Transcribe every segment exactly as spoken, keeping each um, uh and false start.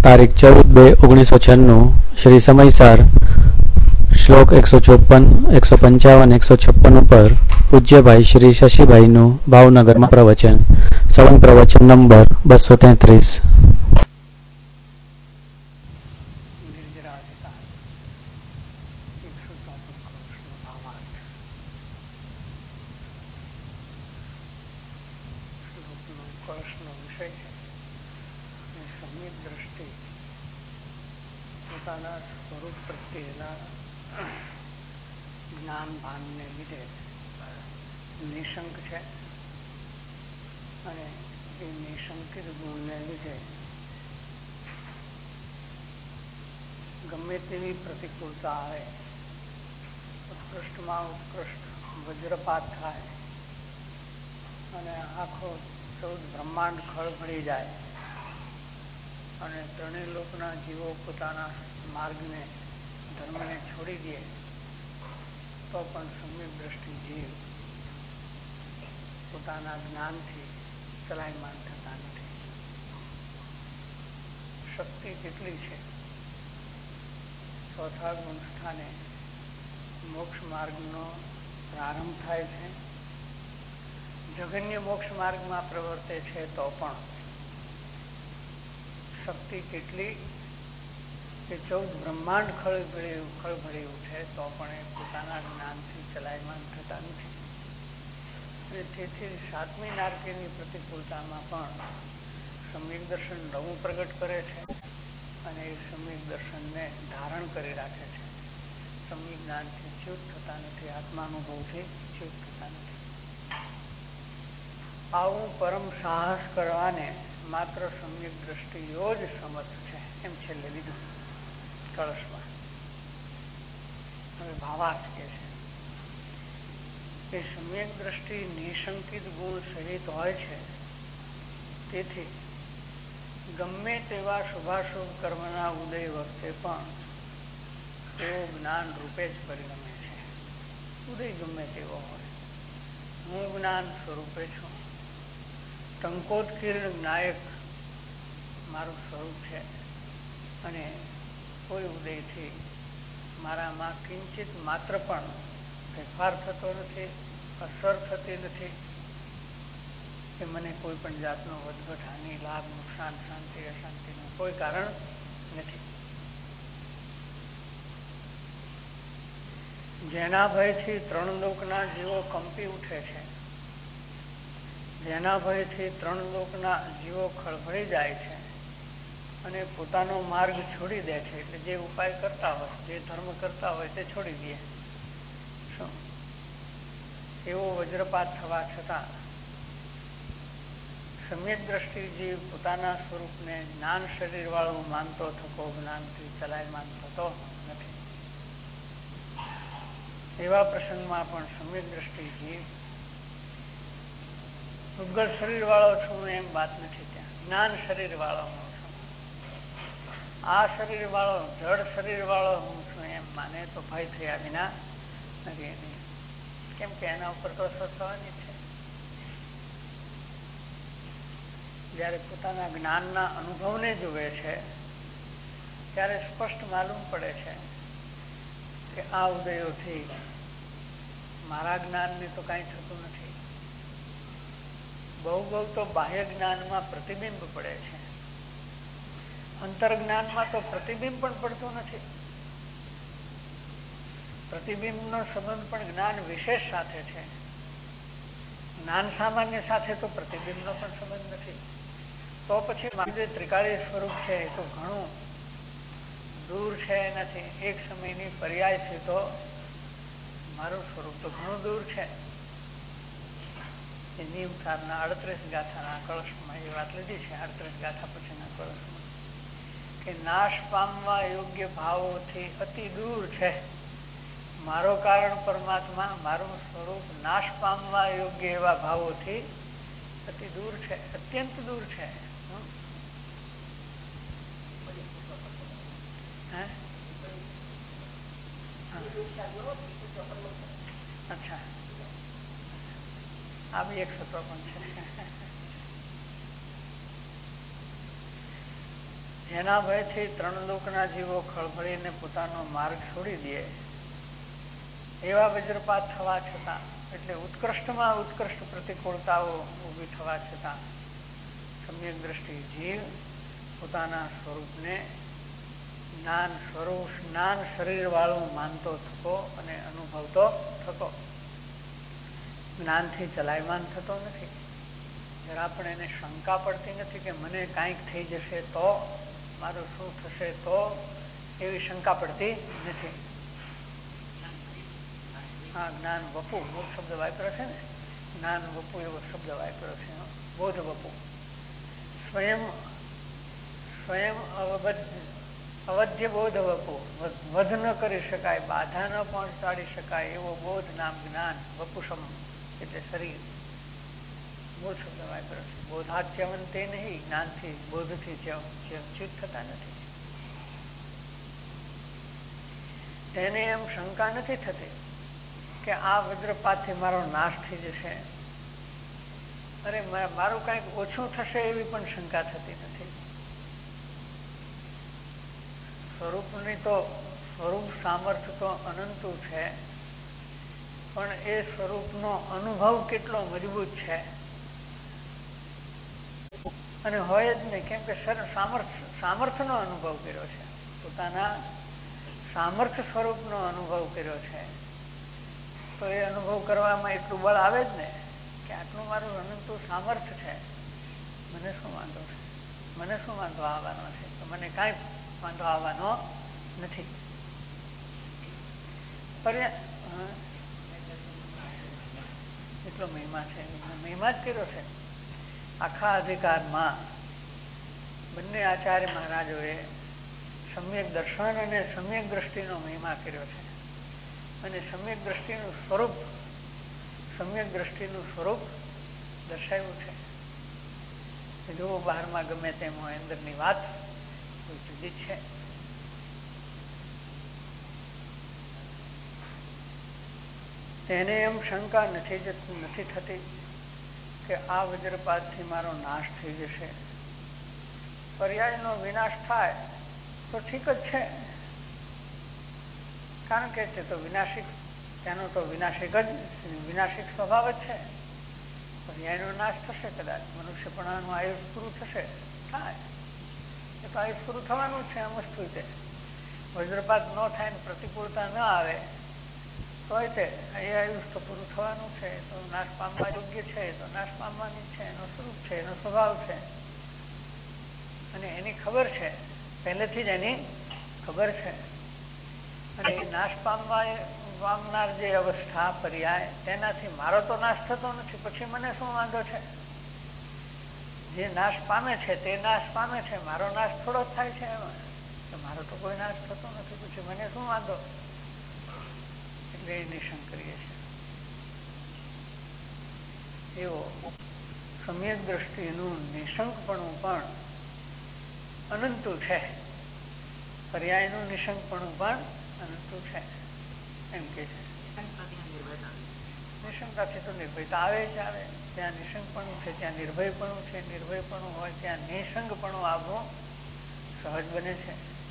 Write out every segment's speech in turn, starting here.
तारीख चौदह बे ओगनीस सौ छन्नू श्री समयसार श्लोक एक सौ चौपन एक सौ पंचावन एक सौ छप्पन पर पूज्य भाई श्री शशिभाई नु भावनगर में प्रवचन सवंग प्रवचन नंबर बसो तेतरीस। स्वरूप प्रत्येना ज्ञान भान ने लीधे निशंक है અને એ નિશંકિત ગુણને લીધે ગમે તેવી પ્રતિકૂળતા આવે, ઉત્કૃષ્ટમાં ઉત્કૃષ્ટ વજ્રપાત થાય અને આખો ચૌદ બ્રહ્માંડ ખળભળી જાય અને ત્રણેય લોકના જીવો પોતાના માર્ગને ધર્મને છોડી દે તો પણ સમ્યક દ્રષ્ટિ જીવ પોતાના જ્ઞાનથી ચલાયમાન થતા નથી. શક્તિ કેટલી છે? ચોથા ગુણ સ્થાને મોક્ષ માર્ગનો પ્રારંભ થાય છે. જગન્ય મોક્ષ માર્ગમાં પ્રવર્તે છે તો પણ શક્તિ કેટલી કે ચૌદ બ્રહ્માંડ ખળભળી ખળભળી ઉઠે તો પણ એ પોતાના જ્ઞાનથી ચલાયમાન થતા નથી. અને તેથી સાતમી નારકીયની પ્રતિકૂળતામાં પણ સમ્યક દર્શન નવું પ્રગટ કરે છે અને એ સમ્યક દર્શનને ધારણ કરી રાખે છે. સમ્યક જ્ઞાનથી ચ્યુત થતા નથી, આત્માનુભવથી ચ્યુત થતા નથી. આવું પરમ સાહસ કરવાને માત્ર સમ્યક દ્રષ્ટિઓ જ સમર્થ છે એમ છેલ્લે લીધું કળશમાં. હવે ભાવાર્થ કે છે કે સમ્યક દ્રષ્ટિ નિશંકિત ગુણ સહિત હોય છે, તેથી ગમે તેવા શુભાશુભ કર્મના ઉદય વખતે પણ તેઓ જ્ઞાન રૂપે જ પરિણમે છે. ઉદય ગમે તેવો હોય, હું જ્ઞાન સ્વરૂપે છું. ટંકોત્કીર્ણ જ્ઞાયક મારું સ્વરૂપ છે અને કોઈ ઉદયથી મારામાં કિંચિત માત્ર પણ ફેરફાર થતો નથી, અસર થતી નથી કે મને કોઈ પણ જાતનો વધઘટ, હાનિ, લાભ, નુકસાન, શાંતિ, અશાંતિનું કોઈ કારણ નથી. જેના ભયથી ત્રણ લોકના જીવો કંપી ઉઠે છે, જેના ભયથી ત્રણ લોકના જીવો ખળભળી જાય છે અને પોતાનો માર્ગ છોડી દે છે, એટલે જે ઉપાય કરતા હોય, જે ધર્મ કરતા હોય તે છોડી દે. શું એવો વજ્રપાત થવા છતાં સમ્યક દ્રષ્ટિ જીવ પોતાના સ્વરૂપને જ્ઞાન શરીર વાળું માનતો થકો જ્ઞાનથી ચલાયમાન થતો નથી. એવા પ્રસંગમાં પણ સમ્યક દ્રષ્ટિ જીવ ઉદ્ગલ શરીર વાળો છું એમ વાત નથી, ત્યાં જ્ઞાન શરીર વાળો હું છું. આ શરીર વાળો, જડ શરીર વાળો હું છું એમ માને તો ભય થયા વિના નથી એની. કેમ કે એના ઉપર તો અસર થવાની છે. જયારે પોતાના જ્ઞાનના અનુભવને જુએ છે ત્યારે સ્પષ્ટ માલુમ પડે છે કે આ ઉદયોથી મારા જ્ઞાનને તો કાંઈ થતું નથી. બહુ બહુ તો બાહ્ય જ્ઞાનમાં પ્રતિબિંબ પડે છે, અંતર જ્ઞાનમાં તો પ્રતિબિંબ પણ પડતું નથી. પ્રતિબિંબનો સંબંધ પણ જ્ઞાન વિશેષ સાથે છે, જ્ઞાન સામાન્ય સાથે તો પ્રતિબિંબનો પણ સંબંધ નથી. તો પછી મારું જે ત્રિકાળી સ્વરૂપ છે એ તો ઘણું દૂર છે નથી. એક સમયની પર્યાયથી તો મારું સ્વરૂપ તો ઘણું દૂર છે. એ નીવતારના અડત્રીસ ગાથાના કળશમાં એ વાત લીધી છે. અડત્રીસ ગાથા પછીના કળશમાં કે નાશ પામવા યોગ્ય ભાવોથી અતિ દૂર છે મારો કારણ પરમાત્મા. મારું સ્વરૂપ નાશ પામવા યોગ્ય એવા ભાવોથી અતિ દૂર છે, અત્યંત દૂર છે. અચ્છા, આ બી એક સત્ર પણ છે. જેના ભયથી ત્રણ લોકના જીવો ખળભળીને પોતાનો માર્ગ છોડી દે એવા વજ્રપાત થવા છતાં, એટલે ઉત્કૃષ્ટમાં ઉત્કૃષ્ટ પ્રતિકૂળતાઓ ઊભી થવા છતાં સમ્યક દ્રષ્ટિ જીવ પોતાના સ્વરૂપને જ્ઞાન સ્વરૂપ જ્ઞાન શરીર વાળું માનતો થતો અને અનુભવતો થતો, જ્ઞાનથી ચલાયમાન થતો નથી. જરા પણ એને શંકા પડતી નથી કે મને કાંઈક થઈ જશે તો, મારું શું થશે તો, એવી શંકા પડતી નથી. હા, જ્ઞાન વપુ મૂળ શબ્દ વાપર્યો છે ને, જ્ઞાન વપુ એવો શબ્દ વાપર્યો છે, બોધ વપુ. સ્વયં સ્વયં અવબદ્ધ અવધ્ય બોધ વપુ, વધ ન કરી શકાય, બાધા ન પહોંચાડી શકાય એવો બોધ નામ જ્ઞાન. વપુષમ એટલે શરીર, મૂળ શબ્દ વાપર્યો છે. બોધાચ્યવંતે નહીં, જ્ઞાનથી બોધથી ચ્યુત થતા નથી. એને એમ શંકા નથી થતી કે આ વજ્રપાતથી મારો નાશ થઈ જશે, અરે મારું કંઈક ઓછું થશે એવી પણ શંકા થતી નથી. સ્વરૂપની તો સ્વરૂપ સામર્થ્ય તો અનંતું છે, પણ એ સ્વરૂપનો અનુભવ કેટલો મજબૂત છે. અને હોય જ નહીં, કેમ કે સામર્થ્ય સામર્થ્યનો અનુભવ કર્યો છે, પોતાના સામર્થ્ય સ્વરૂપનો અનુભવ કર્યો છે. તો એ અનુભવ કરવામાં એટલું બળ આવે જ ને કે આટલું મારું અનંતું સામર્થ્ય છે, મને શું વાંધો છે, મને શું વાંધો આવવાનો છે, તો મને કાંઈ વાંધો આવવાનો નથી. એટલો મહિમા છે, મહિમા જ કર્યો છે. આખા અધિકારમાં બંને આચાર્ય મહારાજોએ સમ્યક દર્શન અને સમ્યક દ્રષ્ટિનો મહિમા કર્યો છે. અને સમ્યક દ્રષ્ટિનું સ્વરૂપ સમ્યક દ્રષ્ટિનું સ્વરૂપ દર્શાવ્યું છે. જો બહારમાં ગમે તેમ હોય, અંદરની વાત કોઈ જુદી છે. તેને એમ શંકા નથી નથી થતી કે આ વજ્રપાતથી મારો નાશ થઈ જશે. પર્યાયનો વિનાશ થાય તો ઠીક જ છે, કારણ કે તે તો વિનાશિક, તેનો તો વિનાશિક જ વિનાશિક સ્વભાવ જ છે. પર્યાયનો નાશ થશે, કદાચ મનુષ્યપણાનું આયુષ પૂરું થશે, થાય, એ તો આયુષ પૂરું થવાનું જ છે. આમ વસ્તુ તે વજ્રપાત ન થાય ને પ્રતિકૂળતા ન આવે તોય તે એ આયુષ તો પૂરું થવાનું છે, તો નાશ પામવા યોગ્ય છે, તો નાશ પામવાની છે, એનો સ્વરૂપ છે, એનો સ્વભાવ છે. અને એની ખબર છે, પહેલેથી જ એની ખબર છે. અને એ નાશ પામવા પામનાર જે અવસ્થા પર્યાય, તેનાથી મારો તો નાશ થતો નથી, પછી મને શું વાંધો છે? જે નાશ પામે છે તે નાશ પામે છે, મારો નાશ થોડો જ થાય છે એમાં, તો મારો તો કોઈ નાશ થતો નથી, પછી મને શું વાંધો? એટલે એ નિશંક કરીએ છીએ. એવો સમ્યક દ્રષ્ટિનું નિશંકપણું પણ અનંતું છે, પર્યાયનું નિશંકપણું પણ અનંતું છે, એમ કે છે. નિશંકાથી તો નિર્ભયતા આવે જ આવે. ત્યાં નિશંકપણું છે ત્યાં નિર્ભયપણું છે, નિર્ભયપણું હોય ત્યાં નિશંકપણું આવવું સહજ બને છે.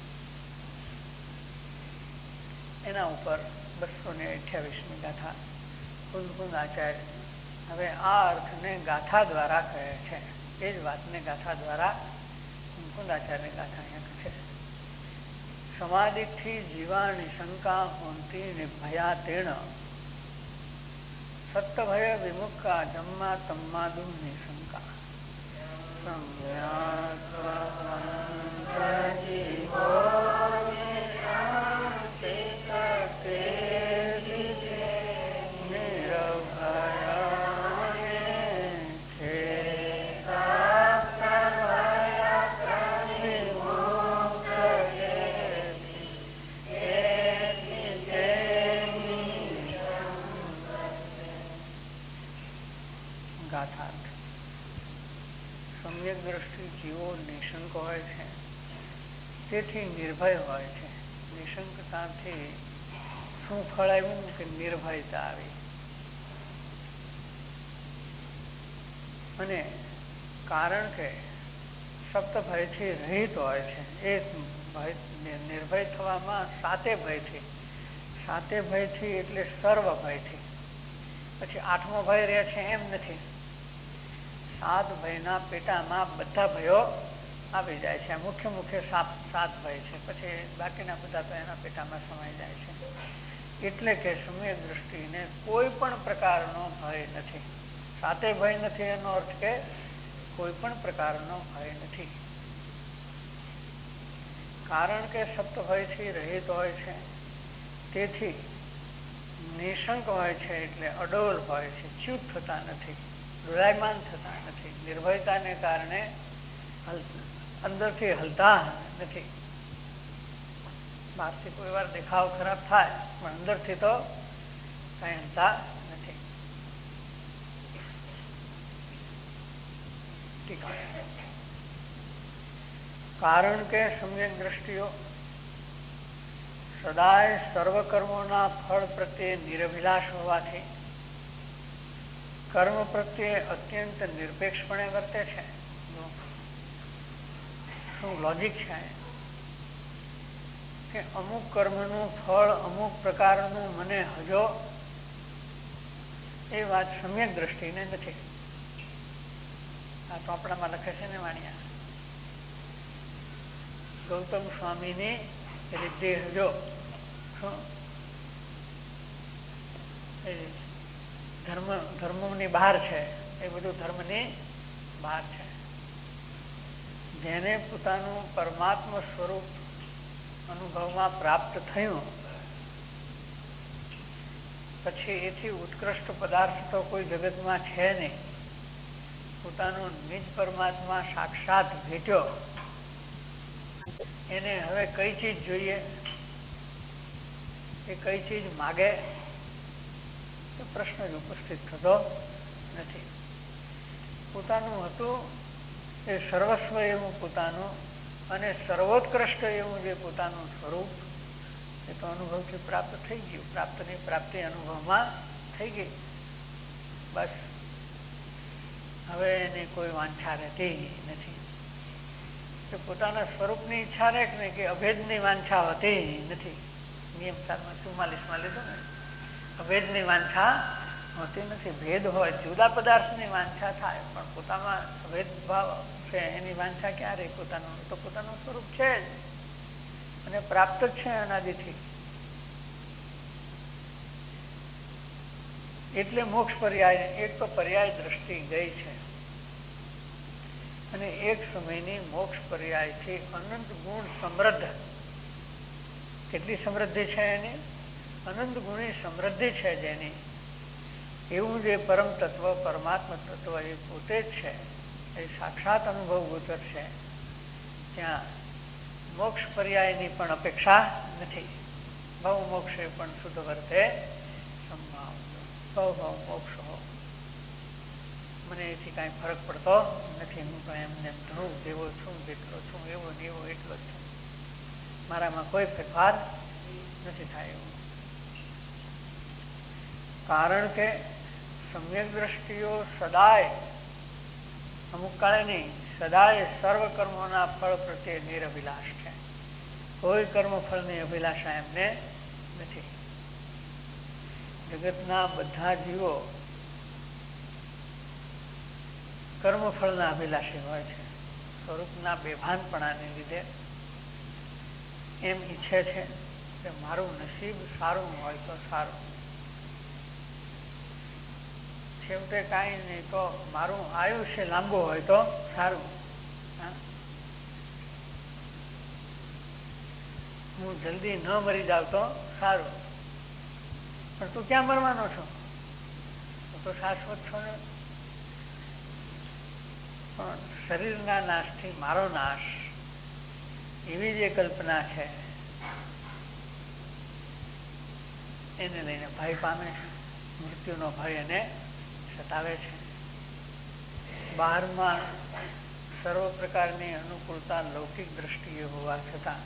એના ઉપર બસો ને અઠ્યાવીસમી ગાથા કુંદકુંદ આચાર્ય હવે આ અર્થને ગાથા દ્વારા કહે છે. એ જ વાતને ગાથા દ્વારા કુંદકુંદ આચાર્ય ગાથા અહીંયા કહે છે. સમાધિથી જીવાણી શંકા હોંતી નિર્ભયા તેણ સત્તભય વિમુખા જમ્મા તમ્માદુ નિશંકા સમ્યક દ્રષ્ટિ જીવો નિશંક હોય છે, તેથી નિર્ભય હોય છે. નિશંકતાથી શું ફળ આવ્યું કે નિર્ભયતા આવી. અને કારણ કે સપ્ત ભયથી રહિત હોય છે. એ ભય નિર્ભય થવામાં સાતે ભયથી, સાતે ભયથી એટલે સર્વ ભયથી. પછી આઠમો ભય રહે છે એમ નથી. સાત ભયના પેટામાં બધા ભયો આવી જાય છે. મુખ્ય મુખ્ય સાત સાત ભય છે, પછી બાકીના બધા તો એના પેટામાં સમાઈ જાય છે. એટલે કે સમ્યક દ્રષ્ટિને કોઈ પણ પ્રકારનો ભય નથી. સાતે ભય નથી એનો અર્થ કે કોઈ પણ પ્રકારનો ભય નથી. કારણ કે સપ્ત ભયથી રહિત હોય છે, તેથી નિશંક હોય છે, એટલે અડોલ હોય છે, ચ્યુત થતા નથી, દોડાયમાન થતા નથી. નિર્ભયતાને કારણે અંદરથી હલતા નથી. બહારથી કોઈ વાર દેખાવ ખરાબ થાય પણ અંદરથી તો કઈ હલતા નથી. કારણ કે સમ્યક દ્રષ્ટિઓ સદાય સર્વ કર્મોના ફળ પ્રત્યે નિરભિલાષ હોવાથી કર્મ પ્રત્યે અત્યંત નિરપેક્ષપણે વર્તે છે. શું લોજિક છે કે અમુક કર્મનું ફળ અમુક પ્રકારનું મને હજો, એ વાત સમ્યક દ્રષ્ટિને નથી. આ ચોપડામાં લખે છે ને વાણિયા, ગૌતમ સ્વામીની રિદ્ધિ હજો શું એ ધર્મ ધર્મની બહાર છે, એ બધું ધર્મની બહાર છે. જેને પોતાનું પરમાત્મ સ્વરૂપ અનુભવમાં પ્રાપ્ત થયું પછી એથી ઉત્કૃષ્ટ પદાર્થ તો કોઈ જગતમાં છે નહીં. પોતાનું નિજ પરમાત્મા સાક્ષાત ભેટ્યો, એને હવે કઈ ચીજ જોઈએ, એ કઈ ચીજ માગે, તો પ્રશ્ન જ ઉપસ્થિત થતો નથી. પોતાનું હતું એ સર્વસ્વ એવું પોતાનું અને સર્વોત્કૃષ્ટ એવું જે પોતાનું સ્વરૂપ, એ તો અનુભવથી પ્રાપ્ત થઈ ગયું. પ્રાપ્તની પ્રાપ્તિ અનુભવમાં થઈ ગઈ. બસ હવે એની કોઈ વાંછા રહેતી નથી. કે પોતાના સ્વરૂપની ઈચ્છા રહે ને કે અભેદની વાંછા હોતી નથી. નિયમ સારમાં ચુમ્માલીસમાં લીધું ને, અભેદની વાંછા હોતી નથી. ભેદ હોય, જુદા પદાર્થની વાંછા થાય, પણ પોતામાં અભેદ ભાવ છે એની વાંછા ક્યાં રહી? પોતાનું તો પોતાનું સ્વરૂપ છે જ અને પ્રાપ્ત જ છે અનાદિથી. એટલે મોક્ષ પર્યાય, એક તો પર્યાય દ્રષ્ટિ ગઈ છે અને એક સમયની મોક્ષ પર્યાયથી અનંત ગુણ સમૃદ્ધ. કેટલી સમૃદ્ધિ છે એની? અનંત ગુણી સમૃદ્ધિ છે જેની. એવું જે પરમ તત્વ, પરમાત્મ તત્વ એ પોતે જ છે, એ સાક્ષાત અનુભવ ગોચર છે. ત્યાં મોક્ષ પર્યાયની પણ અપેક્ષા નથી. ભવ મોક્ષે પણ શુદ્ધ વર્તે સંભાવ. ભવ ભવ મોક્ષ હો, મને એથી કાંઈ ફરક પડતો નથી. હું તો એમને ધ્રુવ જેવો છું, જેટલો છું એવો ને એવો એટલો જ છું. મારામાં કોઈ ફેરફાર નથી થાય એવું. કારણ કે સમ્યક દ્રષ્ટિઓ સદાય, અમુક કાળે નહીં, સદાય સર્વ કર્મોના ફળ પ્રત્યે નિરભિલાષ છે. કોઈ કર્મફળની અભિલાષા એમને નથી. જગતના બધા જીવો કર્મફળના અભિલાષી હોય છે. સ્વરૂપના બેભાનપણાને લીધે એમ ઈચ્છે છે કે મારું નસીબ સારું હોય તો સારું, છેવટે કાંઈ નહીં તો મારું આયુષ્ય લાંબુ હોય તો સારું. હું જલ્દી ન મરી જાવ તો સારું. પણ તું ક્યાં મરવાનો છો? તું તો શાશ્વત છો ને. પણ શરીરના નાશથી મારો નાશ, એવી જે કલ્પના છે એને લઈને ભય પામે છે. મૃત્યુનો ભય એને સતાવે છે. બહારમાં સર્વ પ્રકારની અનુકૂળતા લૌકિક દ્રષ્ટિએ હોવા છતાં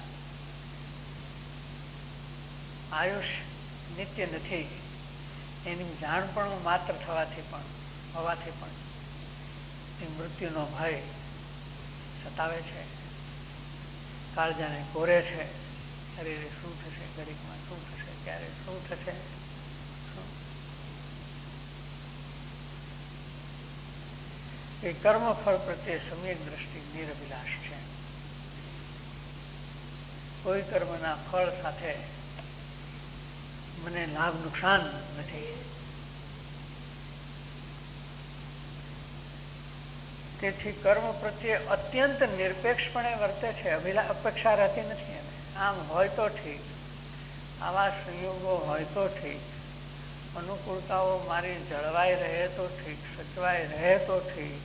આયુષ્ય નિત્ય નથી એની જાણપણું માત્ર થવાથી પણ હોવાથી પણ એ મૃત્યુનો ભય સતાવે છે, કાળજાને કોરે છે. શરીરે શું થશે, ઘડીકમાં શું થશે, ક્યારે શું થશે. એ કર્મફળ પ્રત્યે સમ્યક દ્રષ્ટિ નિરભિલાષ છે. કોઈ કર્મના ફળ સાથે મને લાભ નુકસાન નથી. તેથી કર્મ પ્રત્યે અત્યંત નિરપેક્ષપણે વર્તે છે. અપેક્ષા રહેતી નથી એને. આમ હોય તો ઠીક, આવા સંયોગો હોય તો ઠીક, અનુકૂળતાઓ મારી જળવાઈ રહે તો ઠીક, સચવાઈ રહે તો ઠીક.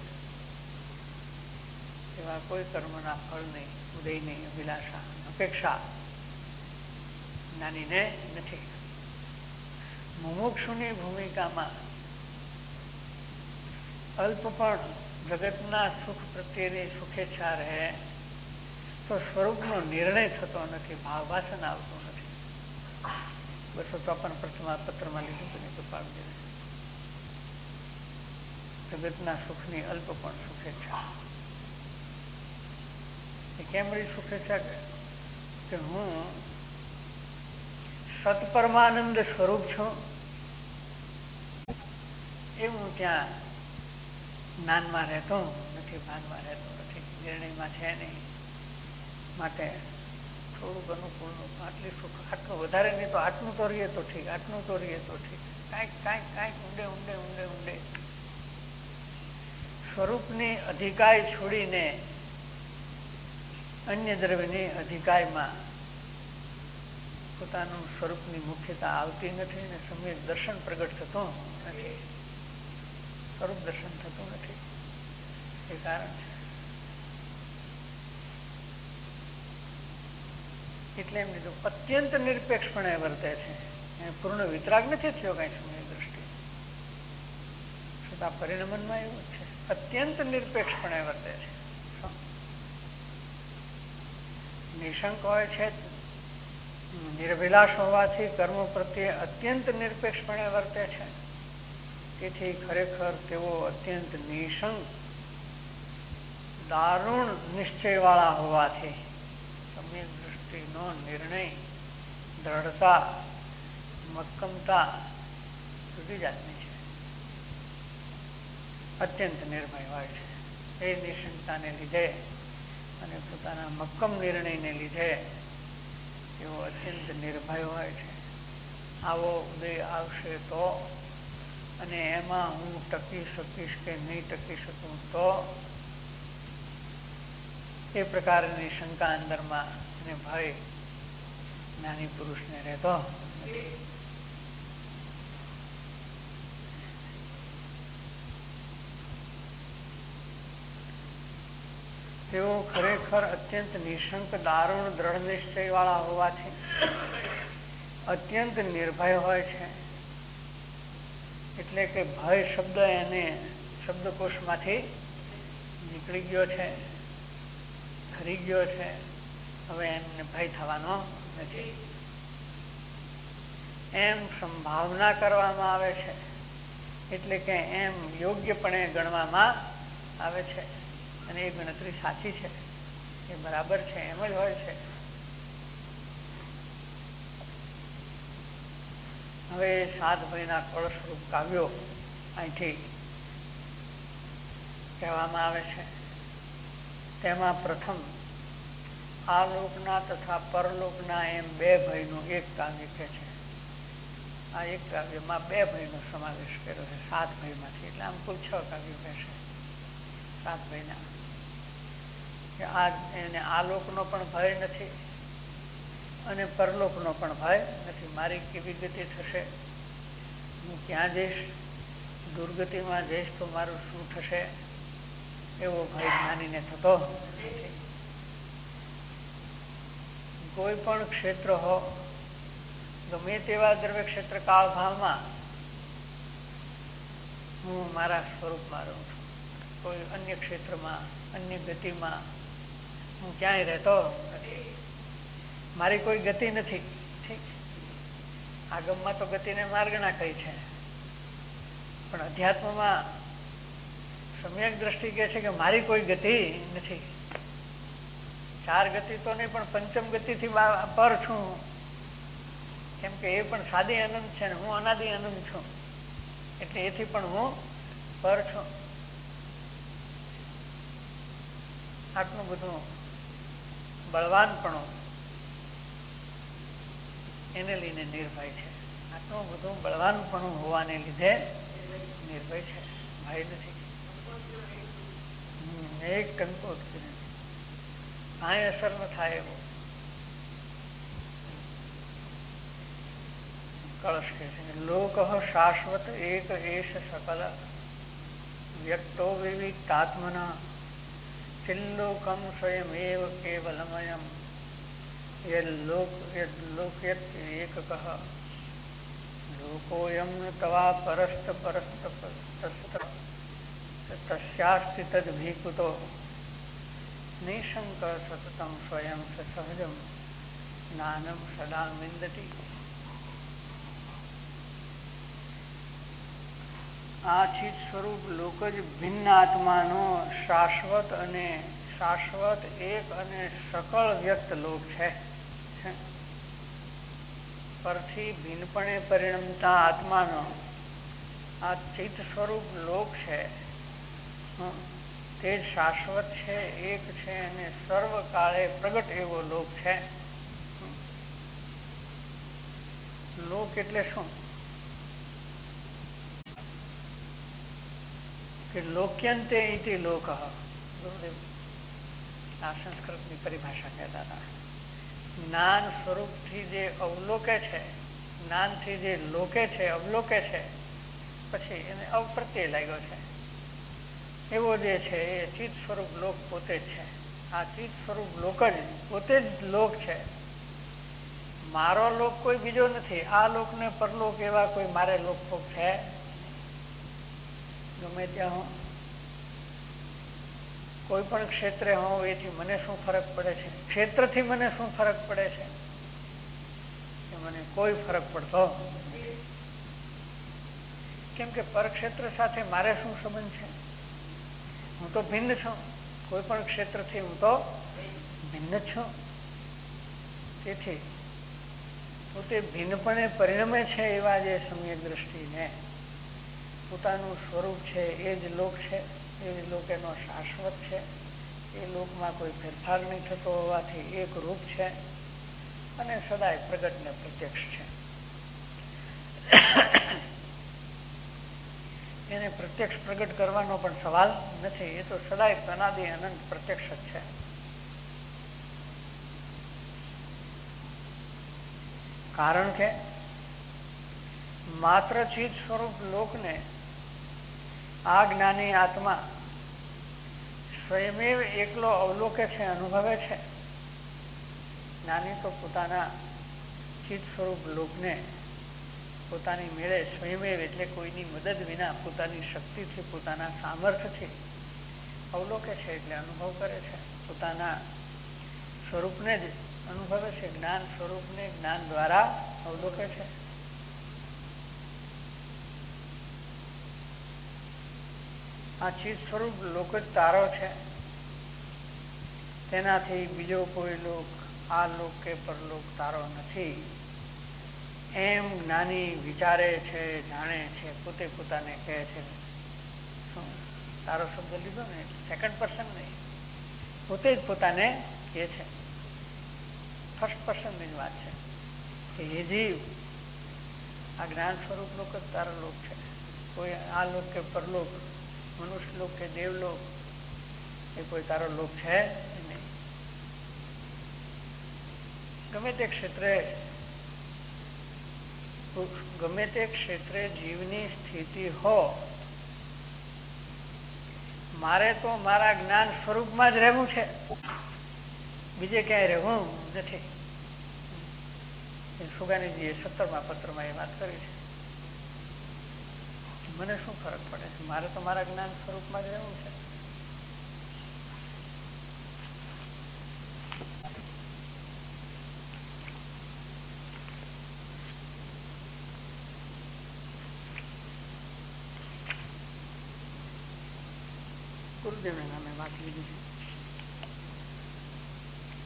એવા કોઈ કર્મના ફળની ઉદયની અભિલાષા અપેક્ષા જ્ઞાનીને નથી. મુમુક્ષુની ભૂમિકામાં અલ્પ પણ જગતના સુખ પ્રત્યેની સુખેચ્છા રહે તો સ્વરૂપનો નિર્ણય થતો નથી, ભાવભાષણ આવતું નથી. બસો ચોપન પ્રથમા પત્રમાં લીધું હતું કૃપાળજી. જગતના સુખની અલ્પ પણ સુખેચ્છા. એ કેમ રહી સુખેચ્છા કે હું સત્પરમાનંદ સ્વરૂપ છું એ હું ત્યાં જ્ઞાનમાં રહેતો નથી, ભાનમાં રહેતો નથી, નિર્ણયમાં છે નહીં. માટે થોડુંક અનુકૂળનું આટલી સુખ, આટલું વધારે નહીં તો આટલું તો રહીએ તો ઠીક, આટલું તો રહીએ તો ઠીક. કાંઈક કાંઈક કાંઈક ઊંડે ઊંડે ઊંડે ઊંડે સ્વરૂપની અધિકાય છોડીને અન્ય દ્રવ્યની અધિકાયમાં પોતાનું સ્વરૂપની મુખ્યતા આવતી નથી અને સમ્યક દર્શન પ્રગટ થતું નથી, સ્વરૂપ દર્શન થતું નથી. એ કારણ છે. એટલે એમ લીધું અત્યંત નિરપેક્ષપણે વર્તે છે. એને પૂર્ણ વિતરાગ નથી થયો કઈ સમય દ્રષ્ટિ છતાં પરિણમનમાં એવું છે, અત્યંત નિરપેક્ષપણે વર્તે છે. નિશંક હોય છે, નિર્ભિલાષ હોવાથી કર્મ પ્રત્યે અત્યંત નિરપેક્ષપણે વર્તે છે. તેથી ખરેખર તેઓ અત્યંત નિશંક દારૂણ નિશ્ચયવાળા હોવાથી સમ્યક દ્રષ્ટિનો નિર્ણય, દ્રઢતા, મક્કમતા જુદી જાતની છે. અત્યંત નિર્ભય હોય છે. એ નિશંકતાને લીધે અને પોતાના મક્કમ નિર્ણયને લીધે એવો અત્યંત નિર્ભય હોય છે. આવો ઉદય આવશે તો, અને એમાં હું ટકી શકીશ કે નહીં ટકી શકું તો, એ પ્રકારની શંકા અંદરમાં અને ભય જ્ઞાની પુરુષને રહેતો નથી. તેઓ ખરેખર અત્યંત નિશંક, દારૂણ, દ્રઢ નિશ્ચય વાળા હોવાથી અત્યંત નિર્ભય હોય છે. એટલે કે ભય શબ્દ એને શબ્દકોશમાંથી નીકળી ગયો છે, ખરી ગયો છે. હવે એમને ભય થવાનો નથી એમ સંભાવના કરવામાં આવે છે. એટલે કે એમ યોગ્યપણે ગણવામાં આવે છે. અને એ ગણતરી સાચી છે, એ બરાબર છે, એમ જ હોય છે. હવે સાત ભાઈના કળસ્વરૂપ કાવ્યો અહીંથી કહેવામાં આવે છે. તેમાં પ્રથમ આ લોકના તથા પરલોકના એમ બે ભયનું એક કાવ્ય કહે છે. આ એક કાવ્યમાં બે ભયનો સમાવેશ કર્યો છે સાત ભયમાંથી. એટલે આમ કુલ છ કાવ્યો કહેશે સાત ભયના. કે આ એને આ લોકનો પણ ભય નથી અને પરલોકનો પણ ભય નથી. મારી કેવી ગતિ થશે, હું ક્યાં જઈશ, દુર્ગતિમાં જઈશ તો મારું શું થશે, એવો ભય જ્ઞાનીને થતો નથી. કોઈ પણ ક્ષેત્ર હો, ગમે તેવા દ્રવ્ય ક્ષેત્ર કાળ ભાવમાં હું મારા સ્વરૂપમાં રહું છું. કોઈ અન્ય ક્ષેત્રમાં, અન્ય ગતિમાં હું ક્યાંય રહેતો નથી. મારી કોઈ ગતિ નથી. ઠીક, આગમમાં તો ગતિને માર્ગણા કહી છે, પણ અધ્યાત્મમાં સમ્યક દ્રષ્ટિ કહે છે કે મારી કોઈ ગતિ નથી. ચાર ગતિ તો નહીં પણ પંચમ ગતિથી પર છું હું. કેમ કે એ પણ સાદી અનંત છે ને હું અનાદિ અનંત છું, એટલે એથી પણ હું પર છું. આટલું બધું બળવાનપણું એને લઈને નિર્ભય છે. આટલું બધું બળવાનપણું હોવાને લીધે નિર્ભય છે, ભય નથી. એક કંકોત કાંઈ અસર ન થાય એવું. કળશ કહે છે લોક શાશ્વત એક એશ સકલ વ્યક્તો વિવિક્તાત્મના ચિલ્લોકમ સ્વયમેવ કેવલમયમ યદ્લોક્યત એકકઃ લોકોયમ તવા પરસ્ત પરસ્ત તસ્યાસ્તિ તદ્ભીકુતો નિશંક સતતમ સ્વયં સહજમ જ્ઞાનમ સદા વિંદતિ. આ ચિત સ્વરૂપ લોક જ ભિન્ન આત્માનો શાશ્વત અને શાશ્વત એક અને સકળ વ્યક્ત લોક છે. પરથી ભિન્નપણે પરિણમતા આત્માનો આ ચિત સ્વરૂપ લોક છે તે શાશ્વત છે, એક છે અને સર્વકાળે પ્રગટ એવો લોક છે. લોક એટલે શું? કે લોક્યંતે ઇતિ લોક. આ સંસ્કૃતની પરિભાષા કહેતા હતા. જ્ઞાન સ્વરૂપથી જે અવલોકે છે, જ્ઞાનથી જે લોકે છે, અવલોકે છે, પછી એને અવપ્રત્યય લાગ્યો છે એવો જે છે એ ચિત સ્વરૂપ લોક પોતે જ છે. આ ચિત સ્વરૂપ લોક જ પોતે જ લોક છે. મારો લોક કોઈ બીજો નથી. આ લોક ને પરલોક એવા કોઈ મારે લોક ફોક છે ગમે ત્યાં હું કોઈ પણ ક્ષેત્રે હોઉં એથી મને શું ફરક પડે છે? ક્ષેત્રથી મને શું ફરક પડે છે? કે મને કોઈ ફરક પડતો. કેમ કે પરક્ષેત્ર સાથે મારે શું સંબંધ છે? હું તો ભિન્ન છું. કોઈ પણ ક્ષેત્રથી હું તો ભિન્ન છું. તેથી પોતે ભિન્નપણે પરિણમે છે એવા જે સમ્યક દ્રષ્ટિને પોતાનું સ્વરૂપ છે એ જ લોક છે, એ જ લોક એનો શાશ્વત છે. એ લોકમાં કોઈ ફેરફાર નહીં થતો હોવાથી એક રૂપ છે અને સદાય પ્રગટ ને પ્રત્યક્ષ છે. એને પ્રત્યક્ષ પ્રગટ કરવાનો પણ સવાલ નથી. એ તો સદાય અનાદિ અનંત પ્રત્યક્ષ જ છે. કારણ કે માત્ર ચિત સ્વરૂપ લોકને આ જ્ઞાની આત્મા સ્વયમેવ એકલો અવલોકે છે, અનુભવે છે. જ્ઞાની તો પોતાના ચિત સ્વરૂપ લોકને પોતાની મેળે સ્વયમેવ એટલે કોઈની મદદ વિના પોતાની શક્તિથી, પોતાના સામર્થ્યથી અવલોકે છે, એટલે અનુભવ કરે છે. પોતાના સ્વરૂપને જ અનુભવે છે. જ્ઞાન સ્વરૂપને જ્ઞાન દ્વારા અવલોકે છે. આ ચિત સ્વરૂપ લોક જ તારો છે. તેનાથી બીજો કોઈ લોક, આ લોક કે પરલોક તારો નથી એમ જ્ઞાની વિચારે છે, જાણે છે, પોતે પોતાને કહે છે. શું તારો શબ્દ લીધો ને સેકન્ડ પર્સન નહીં, પોતે જ પોતાને કહે છે. ફર્સ્ટ પર્સનની જ વાત છે કે એ જીવ આ જ્ઞાન સ્વરૂપ લોક જ તારો લોક છે. કોઈ આ લોક કે પરલોક, મનુષ્ય લોક કે દેવલોક એ કોઈ તારો લોક છે નહીં. ગમે તે ક્ષેત્રે ગમે તે ક્ષેત્રે જીવની સ્થિતિ હો, મારે તો મારા જ્ઞાન સ્વરૂપમાં જ રહેવું છે, બીજે ક્યાંય રહેવું નથી. સુગાનીજીએ સત્તરમા પત્રમાં એ વાત કરી છે. મને શું ફરક પડે છે? મારે તો મારા જ્ઞાન સ્વરૂપમાં જ રહેવું છે. ગુરુદેવના નામે વાત લીધી છે.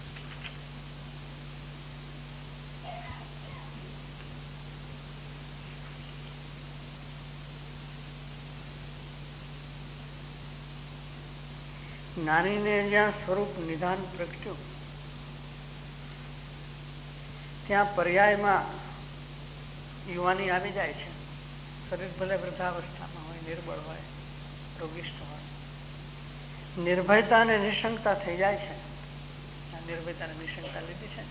જ્ઞાનીને જ્યાં સ્વરૂપ નિધાન પ્રગટ્યું ત્યાં પર્યાયમાં યુવાની આવી જાય છે. શરીર ભલે વૃદ્ધાવસ્થામાં હોય, નિર્બળ હોય, રોગિષ્ઠ હોય, નિર્ભયતા અને નિશંકતા થઈ જાય છે. આ નિર્ભયતા અને નિશંકતા લીધી છે.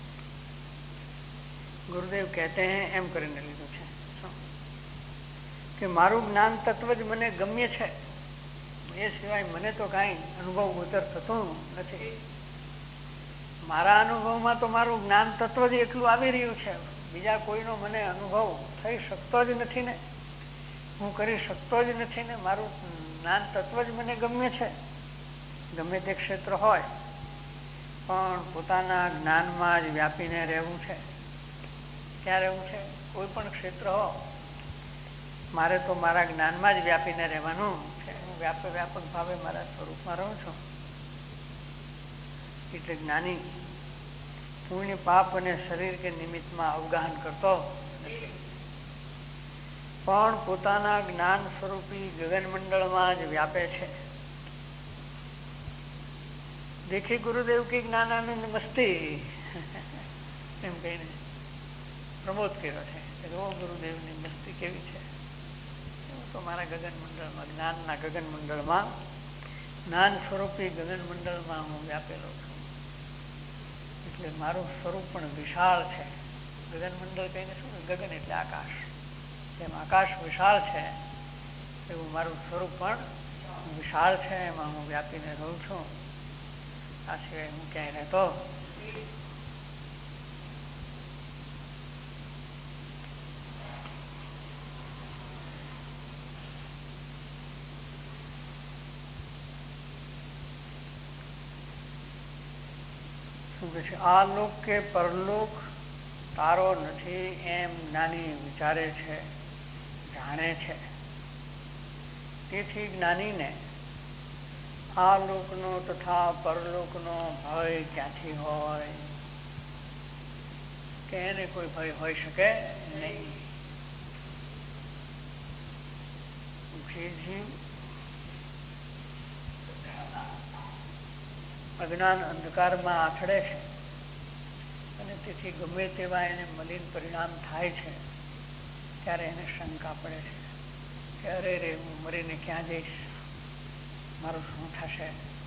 ગુરુદેવ કહેતે હૈ એમ કરીને લીધું છે કે મારું જ્ઞાન તત્વ જ મને ગમ્ય છે, એ સિવાય મને તો કાંઈ અનુભવ ગોચર થતું નથી. મારા અનુભવમાં તો મારું જ્ઞાન તત્વ જ એટલું આવી રહ્યું છે, બીજા કોઈનો મને અનુભવ થઈ શકતો જ નથી ને, હું કરી શકતો જ નથી ને. મારું જ્ઞાન તત્વ જ મને ગમ્ય છે. ગમે તે ક્ષેત્ર હોય પણ પોતાના જ્ઞાનમાં જ વ્યાપીને રહેવું છે. ક્યાં રહેવું છે? કોઈ પણ ક્ષેત્ર હો, મારે તો મારા જ્ઞાનમાં જ વ્યાપીને રહેવાનું છે. હું વ્યાપક વ્યાપક ભાવે મારા સ્વરૂપમાં રહું છું. એટલે જ્ઞાની પુણ્ય પાપ અને શરીર કે નિમિત્તમાં અવગાહન કરતો નથી, પણ પોતાના જ્ઞાન સ્વરૂપી ગગનમંડળમાં જ વ્યાપે છે. દેખી ગુરુદેવ કી જ્ઞાનાનંદ મસ્તી એમ કહીને પ્રમોદ કર્યો છે. ઓ ગુરુદેવની મસ્તી કેવી છે! હું તો મારા ગગન મંડળમાં, જ્ઞાનના ગગન મંડળમાં, જ્ઞાન સ્વરૂપી ગગન મંડળમાં હું વ્યાપેલો છું. એટલે મારું સ્વરૂપ પણ વિશાળ છે. ગગન મંડળ કહીને શું? ગગન એટલે આકાશ. જેમ આકાશ વિશાળ છે એવું મારું સ્વરૂપ પણ વિશાળ છે. એમાં હું વ્યાપીને રહું છું. આ સિવાય હું ક્યાંય રહેતો. શું કહે છે? આ લોક કે પરલોક તારો નથી એમ જ્ઞાની વિચારે છે, જાણે છે. તેથી જ્ઞાનીને આ લોકનો તથા પરલોકનો ભય ક્યાંથી હોય? કે એને કોઈ ભય હોઈ શકે નહીં. જે જીવ અજ્ઞાન અંધકારમાં આથડે છે અને તેથી ગમે તેવા એને મલિન પરિણામ થાય છે, ત્યારે એને શંકા પડે છે કે અરે રે, હું મરીને ક્યાં જઈશ, મારું શું થશે?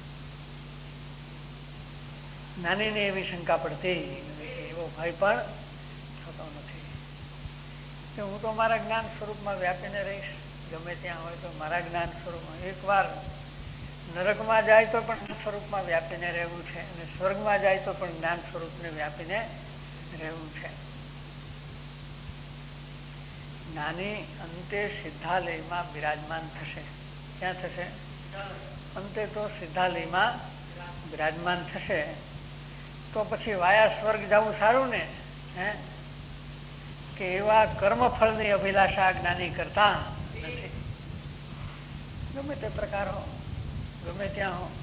જ્ઞાનીને એવી શંકા પડતી નથી, એવો ભય પણ થતો નથી કે હું તો મારા જ્ઞાન સ્વરૂપમાં વ્યાપીને રહીશ. ગમે ત્યાં હોય તો મારા જ્ઞાન સ્વરૂપમાં. એકવાર નરકમાં જાય તો પણ સ્વરૂપમાં વ્યાપીને રહેવું છે, અને સ્વર્ગમાં જાય તો પણ જ્ઞાન સ્વરૂપને વ્યાપીને રહેવું છે. જ્ઞાની અંતે સિદ્ધાલયમાં બિરાજમાન થશે. ક્યાં થશે? અંતે તો સિદ્ધાલયમાં બિરાજમાન થશે. તો પછી વાયા સ્વર્ગ જવું સારું ને? હે કે એવા કર્મફળની અભિલાષા જ્ઞાની કરતા નથી. ગમે તે પ્રકાર હો, ગમે ત્યાં હો,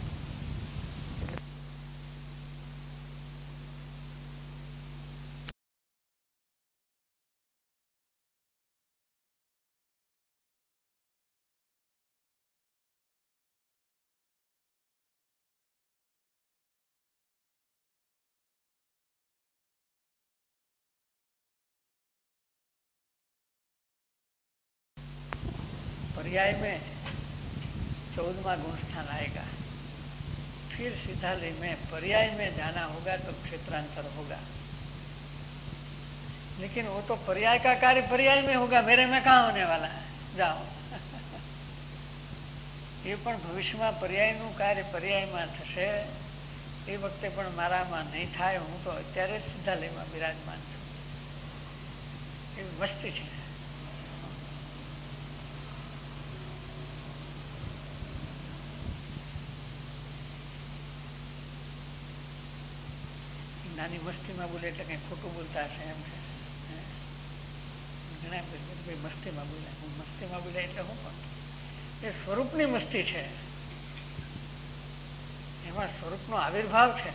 पर्याय में चौदहवा गुण स्थान आएगा. फिर सिद्धालय में पर्याय में जाना होगा तो क्षेत्रांतर होगा. लेकिन वो तो पर्याय का कार्य पर्याय में होगा, मेरे में कहाँ होने वाला है? जाओ. એ પણ ભવિષ્યમાં પર્યાયનું કાર્ય પર્યાયમાં થશે. એ વખતે પણ મારામાં નહીં થાય. હું તો અત્યારે જ સિદ્ધાલયમાં બિરાજમાન છું. એવી મસ્તી છે. નાની મસ્તીમાં બોલે એટલે કંઈ ખોટું બોલતા હશે એમ છે. ઘણા ભાઈ મસ્તીમાં બોલ્યા, હું મસ્તીમાં બોલ્યા એટલે હું પણ એ સ્વરૂપની મસ્તી છે. એમાં સ્વરૂપનો આવિર્ભાવ છે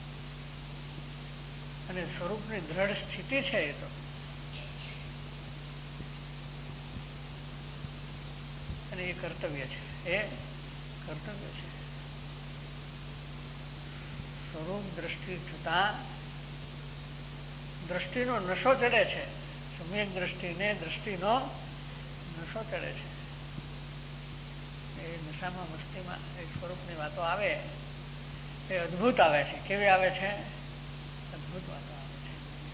અને સ્વરૂપની દ્રઢ સ્થિતિ છે. એ તો અને એ કર્તવ્ય છે. એ કર્તવ્ય છે. સ્વરૂપ દ્રષ્ટિ થતા દ્રષ્ટિનો નશો ચડે છે. સમ્યક દ્રષ્ટિને દ્રષ્ટિનો નશો ચડે છે. એ નશામાં મસ્તીમાં એ સ્વરૂપની વાતો આવે એ અદભુત આવે છે. કેવી આવે છે? અદભુત વાતો આવે છે.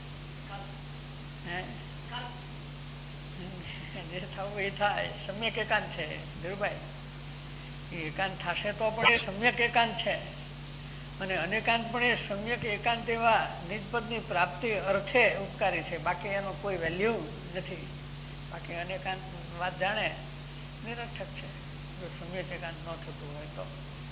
જે થવું એ થાય. સમ્યક એકાંત છે ધીરુભાઈ. એ એકાંત થશે તો પણ એ સમ્યક એકાંત છે, અને અનેકાંત પણ એ સમ્યક એકાંત એવા નિજપદની પ્રાપ્તિ અર્થે ઉપકારી છે. બાકી એનો કોઈ વેલ્યુ નથી. બાકી અનેકાંત વાત જાણે નિરર્થક છે જો સમ્યક એકાંત ન થતું હોય તો.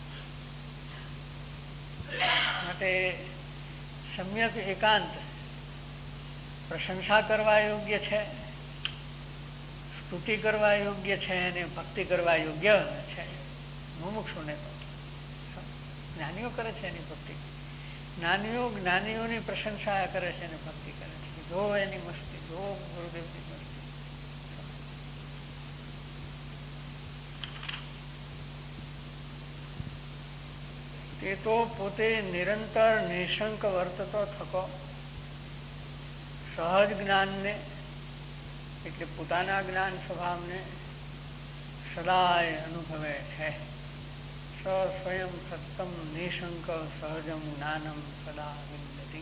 માટે સમ્યક એકાંત પ્રશંસા કરવા યોગ્ય છે, સ્તુતિ કરવા યોગ્ય છે, અને ભક્તિ કરવા યોગ્ય છે. મુમુક્ષુને તો જ્ઞાનીઓ કરે છે એની ભક્તિ. જ્ઞાનીઓ જ્ઞાનીઓની પ્રશંસા કરે છે અને ભક્તિ કરે છે. જો એની મસ્તી, જો ગુરુદેવની મસ્તી. તે તો પોતે નિરંતર નિશંક વર્તતો થકો સહજ જ્ઞાનને એટલે પોતાના જ્ઞાન સ્વભાવને સદાય અનુભવે છે. સ સ્વયં સત્તમ નિશંક સહજમ જ્ઞાનમ સદા વિંદતિ.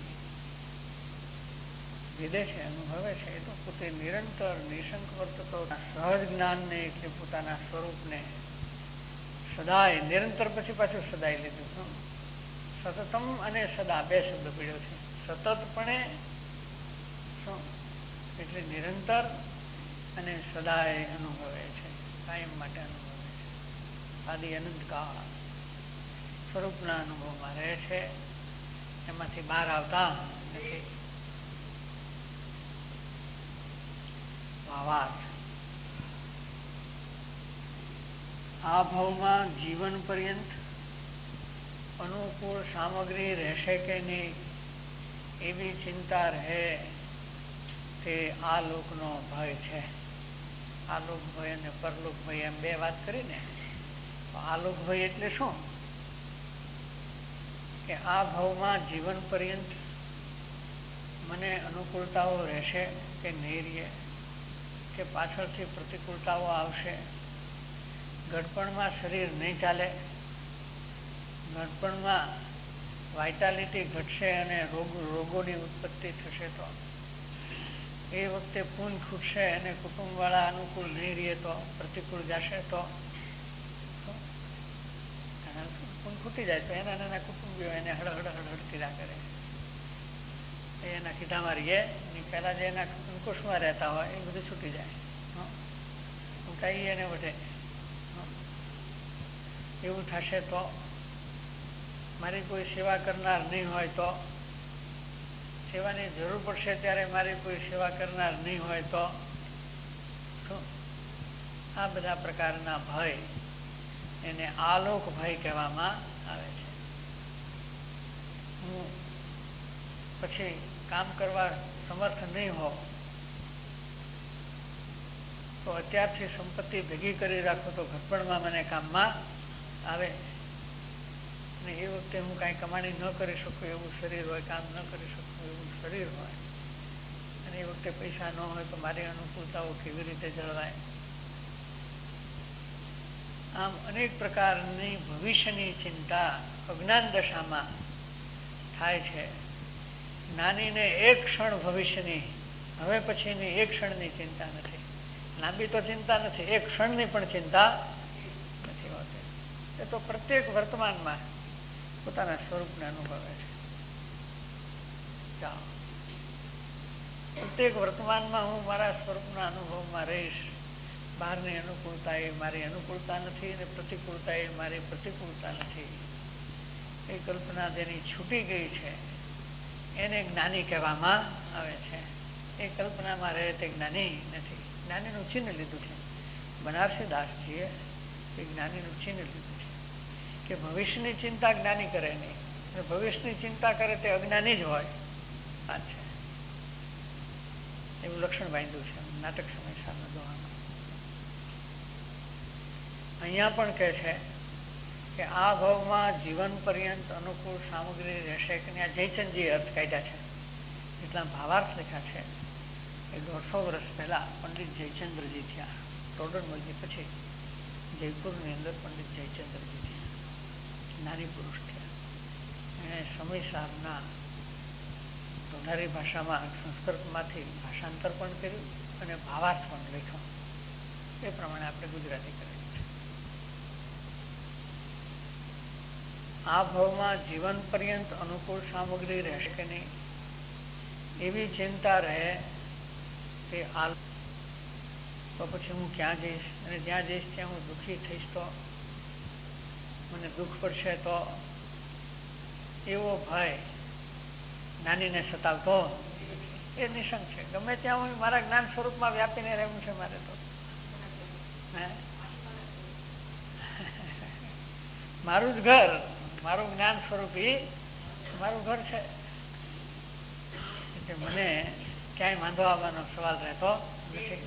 વિદે છે, અનુભવે છે. એ તો પોતે નિરંતર નિશંક વર્તતો સહજ જ્ઞાનને એટલે પોતાના સ્વરૂપને સદાય, નિરંતર પછી પાછું સદાય લીધું. સતતમ અને સદા બે શબ્દ પીડ્યો છે. સતતપણે શું એટલે નિરંતર, અને સદાય અનુભવે છે, કાયમ માટે અનુભવે છે. આદિ અનંત કાળ સ્વરૂપના અનુભવમાં રહે છે, એમાંથી બહાર આવતા નથી. ભાવાર્થ આ ભાવમાં જીવન પર્યંત અનુકૂળ સામગ્રી રહેશે કે નહીં એવી ચિંતા રહે તે આ લોકનો ભય છે. આલોક ભય અને પરલોક ભય એમ બે વાત કરીને. આલોક ભય એટલે શું? કે આ ભાવમાં જીવન પર્યંત મને અનુકૂળતાઓ રહેશે કે નહીં રહે, કે પાછળથી પ્રતિકૂળતાઓ આવશે. ઘડપણમાં શરીર નહીં ચાલે, ઘડપણમાં વાઇટાલિટી ઘટશે અને રોગ રોગોની ઉત્પત્તિ થશે તો એ વખતે પૂન ખૂટશે અને કુટુંબવાળા અનુકૂળ નહીં રહે તો, પ્રતિકૂળ જશે તો પૂન ખૂટી જાય તો એના નાના કુટુંબીઓ એને હળહળ હળહળ કીધા કરે. એના કીધામાં રહીએ પહેલાં જે એના અંકુશમાં રહેતા હોય એ બધું છૂટી જાય. કઈ એને વધે એવું થશે તો, મારી કોઈ સેવા કરનાર નહીં હોય તો, સેવાની જરૂર પડશે ત્યારે મારી કોઈ સેવા કરનાર નહીં હોય તો શું? આ બધા પ્રકારના ભય એને આલોક ભય કહેવામાં આવે છે. હું પછી કામ કરવા સમર્થ નહીં હોઉં તો અત્યારથી સંપત્તિ ભેગી કરી રાખું તો ઘટપણમાં મને કામમાં આવે. અને એ વખતે હું કાંઈ કમાણી ન કરી શકું એવું શરીર હોય, કામ ન કરી શકું એવું શરીર હોય, અને એ વખતે પૈસા ન હોય તો મારી અનુકૂળતાઓ કેવી રીતે જળવાય? આમ અનેક પ્રકારની ભવિષ્યની ચિંતા અજ્ઞાન દશામાં થાય છે. જ્ઞાનીને એક ક્ષણ ભવિષ્યની, હવે પછીની એક ક્ષણની ચિંતા નથી. લાંબી તો ચિંતા નથી, એક ક્ષણની પણ ચિંતા નથી હોતી. એ તો પ્રત્યેક વર્તમાનમાં પોતાના સ્વરૂપને અનુભવે છે. પ્રત્યેક વર્તમાનમાં હું મારા સ્વરૂપના અનુભવમાં રહીશ. બહારની અનુકૂળતા એ મારી અનુકૂળતા નથી, અને પ્રતિકૂળતા એ મારી પ્રતિકૂળતા નથી. એ કલ્પના જેની છૂટી ગઈ છે એને જ્ઞાની કહેવામાં આવે છે. એ કલ્પનામાં રહે તે જ્ઞાની નથી. જ્ઞાનીનું ચિહ્ન લીધું છે બનારસી દાસજીએ. એ જ્ઞાનીનું ચિહ્ન લીધું છે કે ભવિષ્યની ચિંતા જ્ઞાની કરે નહીં, અને ભવિષ્યની ચિંતા કરે તે અજ્ઞાની જ હોય. આ છે એવું લક્ષણ બાંધ્યું છે નાટક સમય સારના દોહામાં. અહીંયા પણ કહે છે કે આ ભાવમાં જીવન પર્યંત અનુકૂળ સામગ્રી રહેશે કે આ જયચંદજી અર્થ કાઢ્યા છે, એટલા ભાવાર્થ લખ્યા છે એ દોઢસો વર્ષ પહેલા પંડિત જયચંદ્રજી થયા. ટોડરમલજી પછી જયપુરની અંદર પંડિત જયચંદ્રજી થયા, નારી પુરુષ થયા. એણે સમયસારના ટોઢારી ભાષામાં સંસ્કૃતમાંથી ભાષાંતર પણ કર્યું અને ભાવાર્થ પણ લખ્યો. એ પ્રમાણે આપણે ગુજરાતી કરેલું છે. આ ભાવમાં જીવન પર્યંત અનુકૂળ સામગ્રી રહેશે કે નહીં એવી ચિંતા રહે કે આ તો પછી હું ક્યાં જઈશ, અને જ્યાં જઈશ ત્યાં હું દુઃખી થઈશ તો મને દુઃખ પડશે તો એવો ભય નાનીને સતાવતો એ નિશંક છે. ગમે ત્યાં હું મારા જ્ઞાન સ્વરૂપમાં વ્યાપીને રહેવું છે મારે તો. મારું જ ઘર, મારું જ્ઞાન સ્વરૂપ એ મારું ઘર છે. એટલે મને ક્યાંય વાંધો આવવાનો સવાલ રહેતો નથી.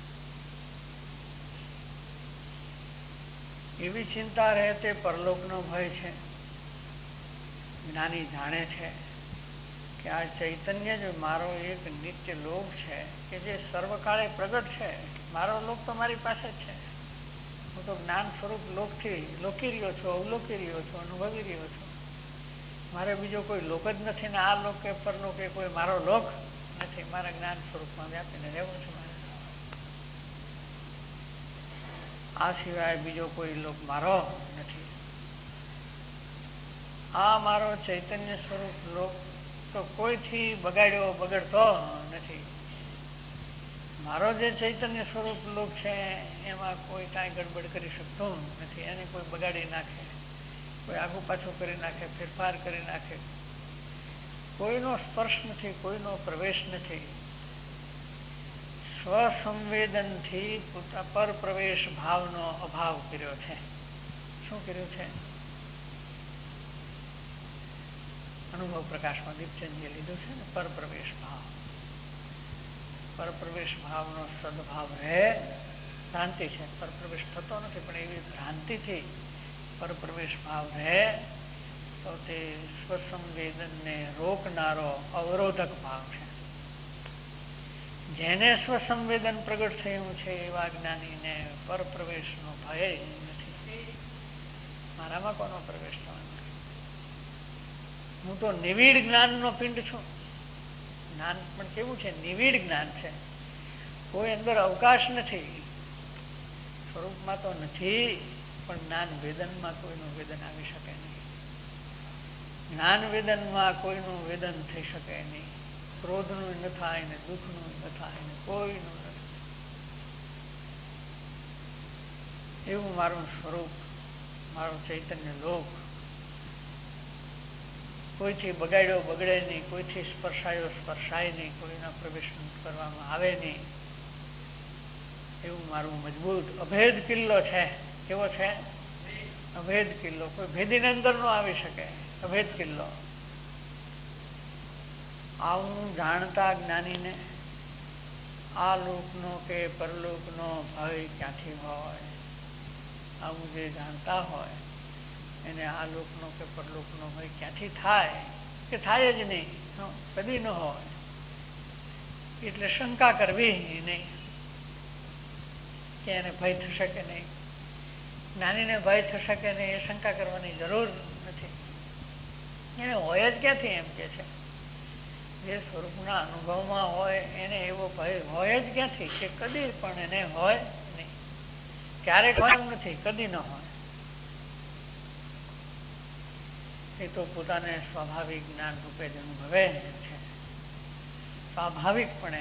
એવી ચિંતા રહે તે પરલોકનો ભય છે. જ્ઞાની જાણે છે કે આ ચૈતન્ય જ મારો એક નિત્ય લોક છે કે જે સર્વકાળે પ્રગટ છે. મારો લોક તો મારી પાસે જ છે. હું તો જ્ઞાન સ્વરૂપ લોકથી લોકી રહ્યો છું, અવલોકી રહ્યો છું, અનુભવી રહ્યો છું. મારે બીજો કોઈ લોક જ નથી ને આ લોક કે પરલોક કે કોઈ મારો લોક નથી. મારા જ્ઞાન સ્વરૂપમાં વ્યાપીને રહેવું છે મારે. આ સિવાય બીજો કોઈ લોક મારો નથી. આ મારો ચૈતન્ય સ્વરૂપ લોક તો કોઈથી બગાડ્યો બગડતો નથી. મારો જે ચૈતન્ય સ્વરૂપ લોક છે એમાં કોઈ કાંઈ ગડબડ કરી શકતું નથી. એને કોઈ બગાડી નાખે, કોઈ આગુ પાછું કરી નાખે, ફેરફાર કરી નાખે. કોઈનો સ્પર્શ નથી, કોઈનો પ્રવેશ નથી. સ્વસંવેદનથી પર પ્રવેશ ભાવનો અભાવ કર્યો છે. શું કર્યું છે? અનુભવ પ્રકાશમાં દીપચંદજીએ લીધું છે ને, પર પ્રવેશ ભાવ. પર પ્રવેશ ભાવનો સદભાવ રહે. ભ્રાંતિ છે, પર પ્રવેશ થતો નથી, પણ એવી ભ્રાંતિથી પર પ્રવેશ ભાવ રહે તો તે સ્વસંવેદનને રોકનારો અવરોધક ભાવ છે. જેને સ્વસંવેદન પ્રગટ થયું છે એવા જ્ઞાનીને પર પ્રવેશનો ભય નથી. મારામાં કોનો પ્રવેશ થવાનો? હું તો નિવિડ જ્ઞાનનો પિંડ છું. જ્ઞાન પણ કેવું છે? નિવિડ જ્ઞાન છે. કોઈ અંદર અવકાશ નથી. સ્વરૂપમાં તો નથી, પણ જ્ઞાન વેદનમાં કોઈનું વેદન આવી શકે નહીં. જ્ઞાન વેદનમાં કોઈનું વેદન થઈ શકે નહીં. ક્રોધનું ન થાય ને દુઃખનું ન થાય ને કોઈનું ન થાય. એવું મારું સ્વરૂપ, મારું ચૈતન્ય લોક કોઈથી બગાડ્યો બગડે નહીં, કોઈથી સ્પર્શાયો સ્પર્શાય નહીં, કોઈના પ્રવેશ કરવામાં આવે નહીં. એવું મારું મજબૂત અભેદ કિલ્લો છે. કેવો છે? અભેદ કિલ્લો. કોઈ ભેદીની અંદર નો આવી શકે. અભેદ કિલ્લો. આવું જાણતા જ્ઞાનીને આ લોકનો કે પરલોકનો ભય ક્યાંથી હોય? આવું જે જાણતા હોય એને આ લોકનો કે પરલોકનો ભય ક્યાંથી થાય? કે થાય જ નહીં, કદી ન હોય. એટલે શંકા કરવી નહીં કે એને ભય થશે કે નહીં. જ્ઞાનીને ભય થશે કે નહીં એ શંકા કરવાની જરૂર નથી. એને હોય જ ક્યાંથી એમ કે છે? જે સ્વરૂપના અનુભવમાં હોય એને એવો ભય હોય જ ક્યાંથી કે કદી પણ એને હોય નહીં. ક્યારેક હોય નથી, કદી ન હોય. એ તો પોતાને સ્વાભાવિક જ્ઞાન રૂપે જ અનુભવે છે. સ્વાભાવિકપણે,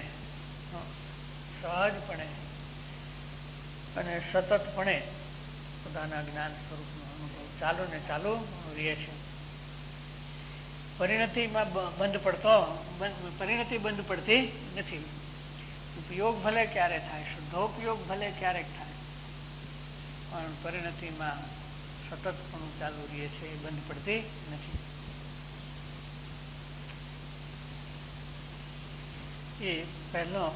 સહજપણે અને સતતપણે પોતાના જ્ઞાન સ્વરૂપનો અનુભવ ચાલુ ને ચાલુ રહે છે. પરિણતિમાં બંધ પડતો પરિણતિ બંધ પડતી નથી. ઉપયોગ ભલે ક્યારે થાય, શુદ્ધોપયોગ ભલે ક્યારેક થાય, પણ પરિણતિમાં સતતપણું ચાલુ રહે છે, એ બંધ પડતી નથી. એ પહેલો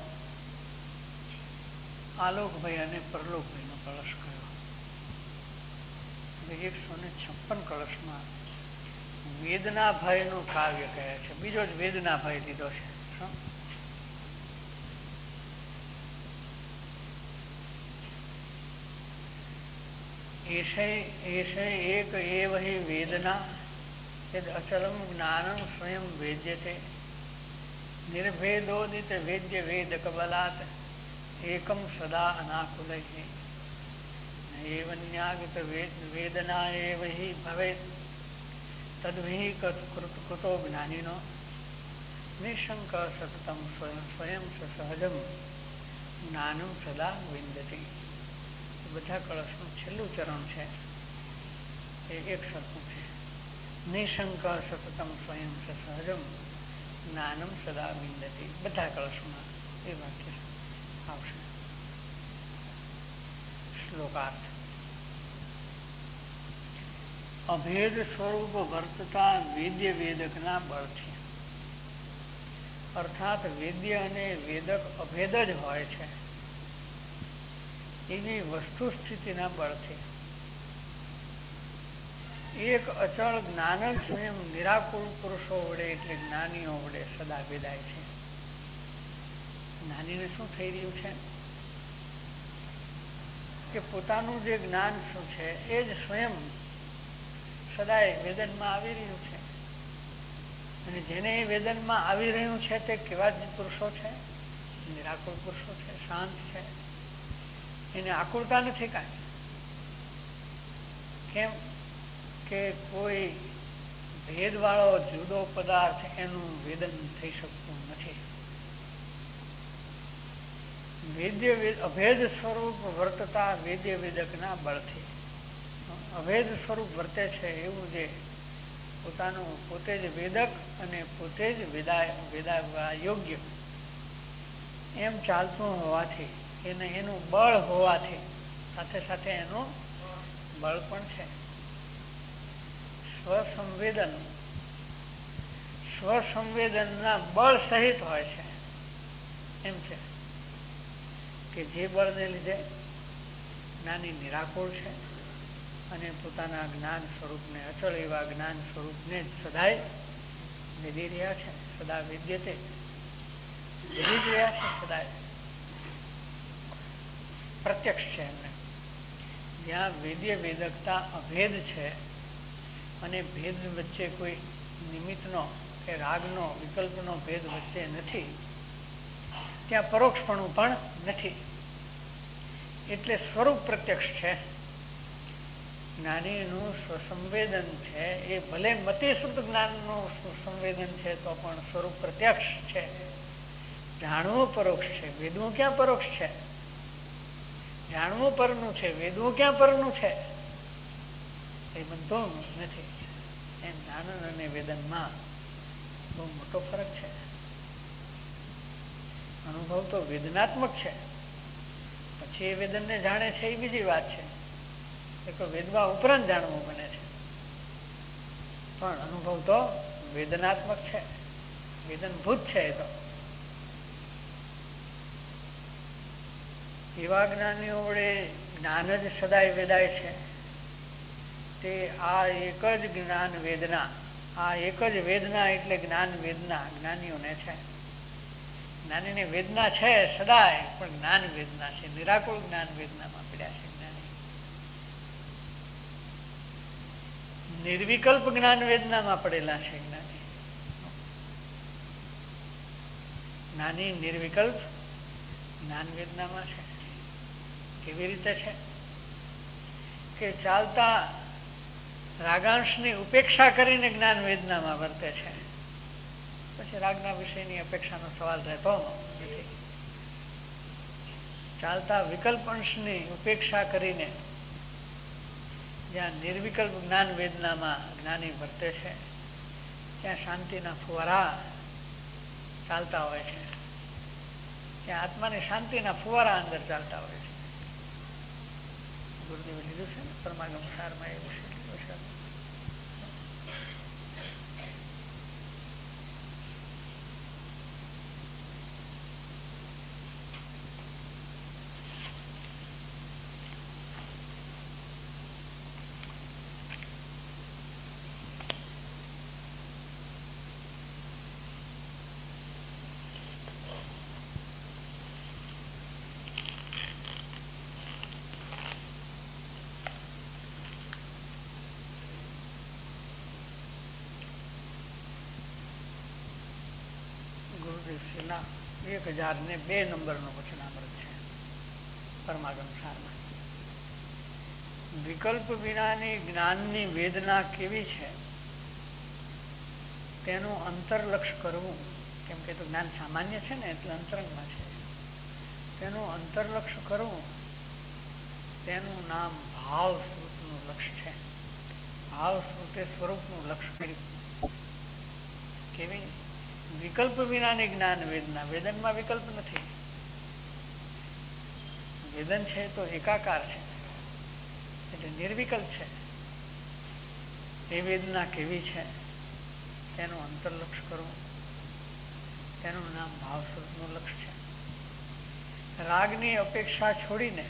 આલોકભાઈ અને પરલોકભાઈનો કળશ કયો. એકસો ને છપ્પન કળશમાં વેદના ભયનું કાવ્ય કહે છે. બીજો જ વેદના ભય લીધો છે. એક એવ હિ વેદના યદ અચલમ જ્ઞાનમ સ્વયં વેદ્યતે નિર્ભેદોદિત વેદ્ય વેદ કબલાત એકમ સદા અનાકુલૈ એવન્યાગત વેદના એવ હિ ભવેત તદ્વિ કૃતો જ્ઞાનિનો નિશંક સતતમ સ્વયં સ્વયં સહજમ જ્ઞાનમ સદા વિંદતી. બધા કળશનું છેલ્લું ચરણ છે એ એક સરખું છે. નિશંક સતતમ સ્વયં સહજમ જ્ઞાનમ સદા વિંદતી. બધા કળશમાં એ વાક્ય આવશે. શ્લોકાર્થ. અભેદ સ્વરૂપ વર્તતા વેદ્ય વેદકના બળથી, અર્થાત વેદ્ય અને વેદક અભેદ જ હોય છે એવી વસ્તુ સ્થિતિના બળથી એક અચળ જ્ઞાન જ સ્વયં નિરાકુળ પુરુષો વડે એટલે જ્ઞાનીઓ વડે સદા વેદાય છે. જ્ઞાનીને શું થઈ રહ્યું છે કે પોતાનું જે જ્ઞાન શું છે એ જ સ્વયં સદાય વેદનમાં આવી રહ્યું છે. અને જેને એ વેદનમાં આવી રહ્યું છે તે કેવા જ પુરુષો છે? નિરાકુળ પુરુષો છે, શાંત છે, એને આકુળતા નથી કાંઈ. કેમ કે કોઈ ભેદવાળો જુદો પદાર્થ એનું વેદન થઈ શકતું નથી. વેદ્ય અભેદ સ્વરૂપ વર્તતા વેદ્ય વેદકના બળથી, અભેદ સ્વરૂપ વર્તે છે એવું જે પોતાનું પોતે જ વેદક અને પોતે જ વેદા વેદા યોગ્ય એમ ચાલતું હોવાથી, એને એનું બળ હોવાથી, સાથે સાથે એનું બળ પણ છે. સ્વસંવેદન સ્વસંવેદનના બળ સહિત હોય છે. એમ છે કે જે બળને લીધે જ્ઞાની નિરાકુળ છે અને પોતાના જ્ઞાન સ્વરૂપને, અચળ એવા જ્ઞાન સ્વરૂપને જ સદાય વેદી રહ્યા છે. સદા વેદ્યતે, વેદી જ રહ્યા છે સદાય. પ્રત્યક્ષ છે એમને. જ્યાં વેદ્ય વેદકતા અભેદ છે અને ભેદ વચ્ચે કોઈ નિમિત્તનો કે રાગનો વિકલ્પનો ભેદ વચ્ચે નથી, ત્યાં પરોક્ષપણું પણ નથી. એટલે સ્વરૂપ પ્રત્યક્ષ છે. જ્ઞાનીનું સ્વસંવેદન છે એ ભલે મતિ શુદ્ધ જ્ઞાનનું સંવેદન છે તો પણ સ્વરૂપ પ્રત્યક્ષ છે. જાણવું પરોક્ષ છે. વેદવું ક્યાં પરોક્ષ છે? જાણવું પરનું છે. વેદવું ક્યાં પરનું છે? એ બનતું નથી. એમ જ્ઞાન અને વેદનમાં બહુ મોટો ફરક છે. અનુભવ તો વેદનાત્મક છે, પછી એ વેદનને જાણે છે એ બીજી વાત છે. એક વેદવા ઉપરાંત જાણવું બને છે, પણ અનુભવ તો વેદનાત્મક છે, વેદનભૂત છે. એ તો એવા જ્ઞાનીઓ વડે જ્ઞાન જ સદાય વેદાય છે. તે આ એક જ જ્ઞાન વેદના, આ એક જ વેદના એટલે જ્ઞાન વેદના જ્ઞાનીઓને છે. જ્ઞાનીને વેદના છે સદાય, પણ જ્ઞાન વેદના છે. નિરાકુળ જ્ઞાન વેદનામાં પડ્યા છે જ્ઞાની. નિર્વિકલ્પ જ્ઞાન વેદનામાં પડેલા છે જ્ઞાની. જ્ઞાની નિર્વિકલ્પ જ્ઞાન વેદનામાં છે. કેવી રીતે છે કે ચાલતા રાગાંશની ઉપેક્ષા કરીને જ્ઞાન વેદનામાં વર્તે છે. પછી રાગના વિષયની અપેક્ષાનો સવાલ રહેતો નથી. ચાલતા વિકલ્પ અંશની ઉપેક્ષા કરીને જ્યાં નિર્વિકલ્પ જ્ઞાન વેદનામાં જ્ઞાની વર્તે છે ત્યાં શાંતિના ફુવારા ચાલતા હોય છે. ત્યાં આત્માની શાંતિના ફુવારા અંદર ચાલતા હોય છે. ગુરુદેવે લીધું છે ને પરમાગમ સારમાં એવું છે. ગુરુદેવશ્રીના એક હજાર ને બે નંબરનો વચનામૃત છે પરમાગમ સારમાં. વિકલ્પ વિનાની જ્ઞાનની વેદના કેવી છે તેનું અંતરલક્ષ કરવું, કેમ કે તો જ્ઞાન સામાન્ય છે ને એટલે અંતરંગમાં છે, તેનું અંતરલક્ષ કરવું તેનું નામ ભાવ સ્વરૂપનું લક્ષ છે. ભાવ સ્વરૂપે સ્વરૂપનું લક્ષ કર્યું. કેવી? વિકલ્પ વિનાની જ્ઞાન વેદના. વેદનમાં વિકલ્પ નથી. વેદન છે તો એકાકાર છે એટલે નિર્વિકલ્પ છે. એ વેદના કેવી છે તેનું અંતરલક્ષ કરવું તેનું નામ ભાવ સ્વરૂપનું લક્ષ છે. રાગની અપેક્ષા છોડીને,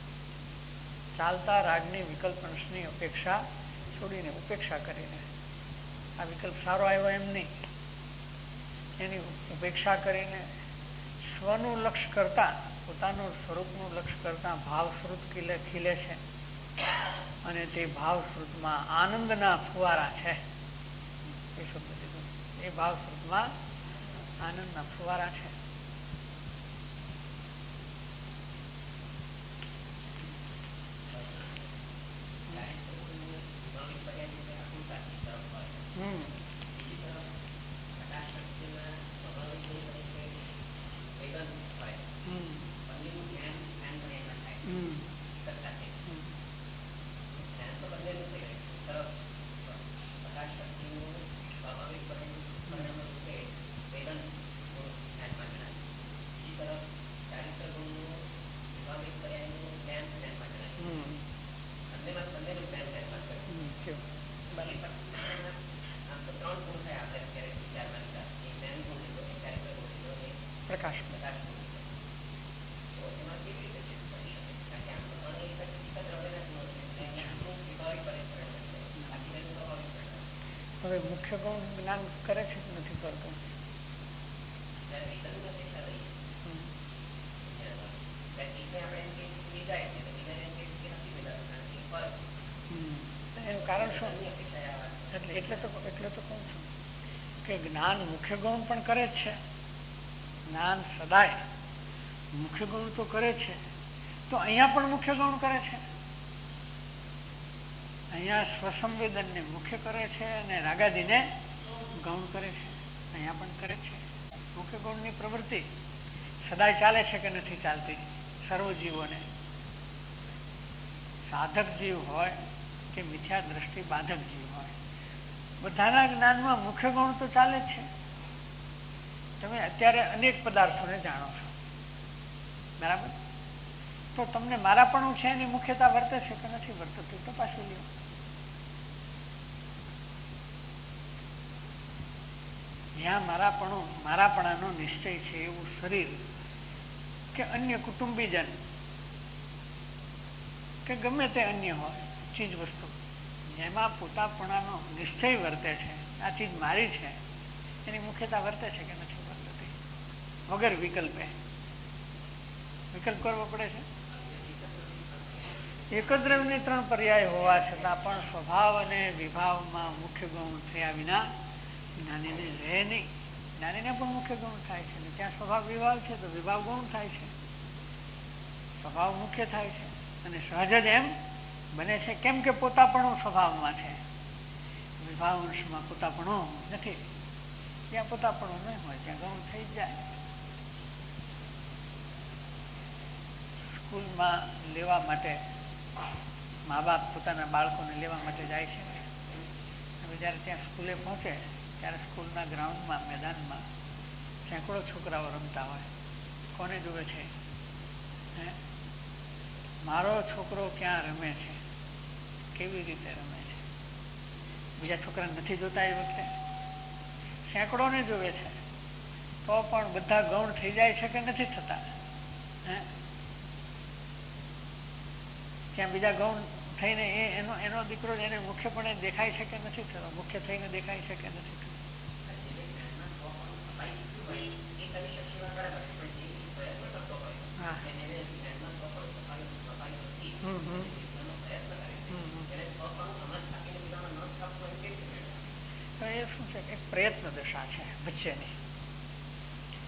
ચાલતા રાગની વિકલ્પ અંશની અપેક્ષા છોડીને, ઉપેક્ષા કરીને, આ વિકલ્પ સારો આવ્યો એમ નહીં, એની ઉપેક્ષા કરીને સ્વનું લક્ષ્ય કરતા, પોતાનું સ્વરૂપનું લક્ષ્ય કરતા ભાવ સ્વરૂપ ખીલે ખીલે છે અને તે ભાવ સ્વરૂપમાં આનંદના ફુવારા છે. એ શબ્દ લીધો. એ ભાવ સ્વરૂપમાં આનંદના ફુવારા છે. હમ પ્રકાશ હવે મુખ્ય ગુણ જ્ઞાન કરે છે કે નથી કરતું? એનું કારણ શું? એટલે એટલે તો એટલે તો કહું છું કે જ્ઞાન મુખ્ય ગુણ પણ કરે જ છે. જ્ઞાન સદાય મુખ્ય ગૌણ તો કરે છે, તો અહીંયા પણ મુખ્ય ગૌણ કરે છે. અહીંયા સ્વસંવેદનને મુખ્ય કરે છે અને રાગાદીને ગૌણ કરે છે. અહીંયા પણ કરે છે. મુખ્ય ગૌણની પ્રવૃત્તિ સદાય ચાલે છે કે નથી ચાલતી? સર્વ જીવોને, સાધક જીવ હોય કે મિથ્યા દ્રષ્ટિ બાધક જીવ હોય, બધાના જ્ઞાનમાં મુખ્ય ગૌણ તો ચાલે જ છે. તમે અત્યારે અનેક પદાર્થોને જાણો છો, બરાબર? તો તમને મારાપણું છે એની મુખ્યતા વર્તે છે કે નથી વર્તતું? તપાસી લ્યો. જ્યાં મારાપણું મારાપણાનો નિશ્ચય છે એવું શરીર કે અન્ય કુટુંબીજન કે ગમે તે અન્ય હોય ચીજ વસ્તુ, જેમાં પોતાપણાનો નિશ્ચય વર્તે છે, આ ચીજ મારી છે, એની મુખ્યતા વર્તે છે કે નથી? વગર વિકલ્પે. વિકલ્પ કરવો પડે છે. એકદ્રવની ત્રણ પર્યાય હોવા છતાં પણ સ્વભાવ અને વિભાવમાં મુખ્ય ગૌણ થયા વિના જ્ઞાનીને રહે નહીં. જ્ઞાનીને પણ મુખ્ય ગૌણ થાય છે ને ત્યાં સ્વભાવ વિભાવ છે તો વિભાવ ગૌણ થાય છે, સ્વભાવ મુખ્ય થાય છે અને સહજ જ એમ બને છે. કેમ કે પોતાપણું સ્વભાવમાં છે, વિભાવ અંશમાં પોતાપણું નથી. ત્યાં પોતાપણું નહીં હોય ત્યાં ગૌણ થઈ જ જાય. સ્કૂલમાં લેવા માટે મા બાપ પોતાના બાળકોને લેવા માટે જાય છે. હવે જ્યારે ત્યાં સ્કૂલે પહોંચે ત્યારે સ્કૂલના ગ્રાઉન્ડમાં, મેદાનમાં સેંકડો છોકરાઓ રમતા હોય. કોને જુએ છે? હે, મારો છોકરો ક્યાં રમે છે, કેવી રીતે રમે છે? બીજા છોકરા નથી જોતા એ વખતે? સેંકડોને જોવે છે. તો પણ બધા ગૌણ થઈ જાય છે કે નથી થતા? હે, ત્યાં બીજા ગૌણ થઈને એ એનો એનો દીકરો એને મુખ્યપણે દેખાય છે કે નથી થતો? મુખ્ય થઈને દેખાય છે કે નથી થતો? હા. હમ હમ તો એ શું છે? એક પ્રયત્ન દશા છે વચ્ચેની.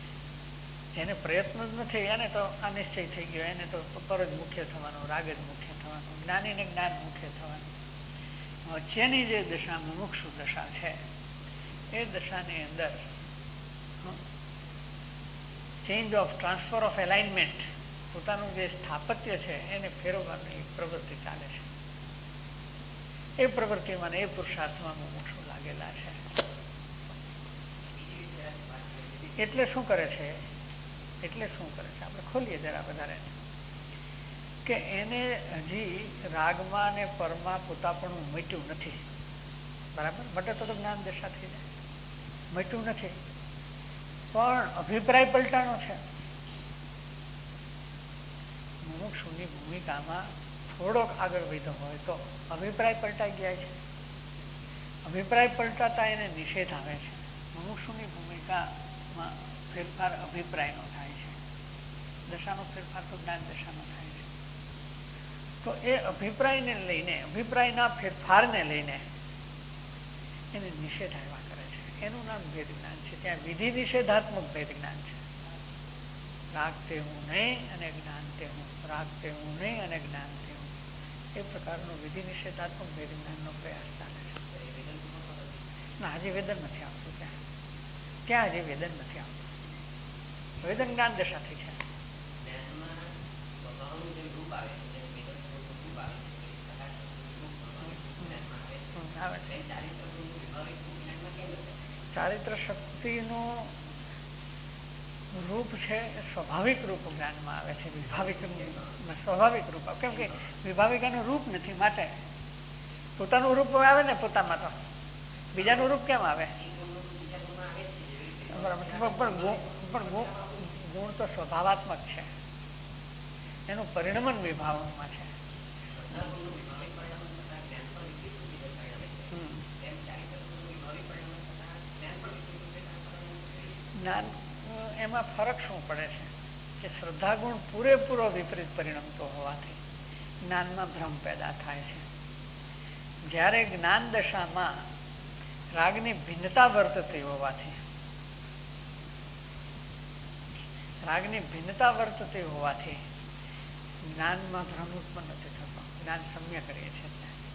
જેને પ્રયત્ન જ નથી એને તો આ નિશ્ચય થઈ ગયો, એને તો પર જ મુખ્ય થવાનું, રાગ જ મુખ્ય થવાનું, જ્ઞાનીને જ્ઞાન મુખ્ય થવાનું. વચ્ચેની જે દશા મુમુક્ષુ દશા છે એ દશાની અંદર change of transfer of alignment, પોતાનું જે સ્થાપત્ય છે એને ફેરવવાની એક પ્રવૃત્તિ ચાલે છે. એ પ્રવૃત્તિમાં એ પુરુષાર્થમાં મુમુક્ષુ લાગેલા છે. એટલે શું કરે છે એટલે શું કરે છે આપણે ખોલીએ જરા વધારે, કે એને હજી રાગમાં ને પરમાં પોતાપણું મટ્યું નથી. બરાબર, મટે તો જ્ઞાન દશા થઈ જાય. મટ્યું નથી પણ અભિપ્રાય પલટાનો છે. મુમુક્ષુની ભૂમિકામાં થોડોક આગળ વધ્યો હોય તો અભિપ્રાય પલટાઈ ગયા છે. અભિપ્રાય પલટાતા એને નિષેધ આવે છે. મુમુક્ષુની ભૂમિકામાં ફેરફાર અભિપ્રાયનો થાય છે, દશાનો ફેરફાર તો જ્ઞાન દશાનો થાય છે. તો એ અભિપ્રાયને લઈને, અભિપ્રાયના ફેરફારને લઈને એને નિષેધ આવ્યા કરે છે. એનું નામ ભેદ જ્ઞાન છે. ત્યાં વિધિ નિષેધાત્મક ભેદ જ્ઞાન છે. રાગ તે હું નહીં અને જ્ઞાન તે હું, રાગ તે હું નહીં અને જ્ઞાન તે હું, એ પ્રકારનો વિધિ નિષેધાત્મક ભેદ જ્ઞાનનો પ્રયાસ ચાલે છે. ના, હજી વેદન નથી આવતું. ત્યાં ત્યાં હજી વેદન નથી આવતું. વેદન જ્ઞાન દશા થઈ છે. ચારિત્ર શક્તિનું રૂપ છે એ સ્વાભાવિક રૂપ જ્ઞાનમાં આવે છે. વિભાવિક સ્વાભાવિક રૂપ, કેમ કે વિભાવિકાનું રૂપ નથી માટે પોતાનું રૂપ આવે ને પોતામાં, તો બીજાનું રૂપ કેમ આવે? બરાબર છે, પણ પણ ગુણ તો સ્વભાવાત્મક છે, એનું પરિણમન વિભાવમાં છે. જ્ઞાન એમાં ફરક શું પડે છે કે શ્રદ્ધા ગુણ પૂરેપૂરો વિપરીત પરિણમતો હોવાથી જ્ઞાનમાં ભ્રમ પેદા થાય છે. જ્યારે જ્ઞાન દશામાં રાગની ભિન્નતા વર્તતી હોવાથી રાગની ભિન્નતા વર્તતી હોવાથી જ્ઞાનમાં ભ્રમ ઉત્પન્ન નથી થતો. જ્ઞાન સમ્યક રહે છે.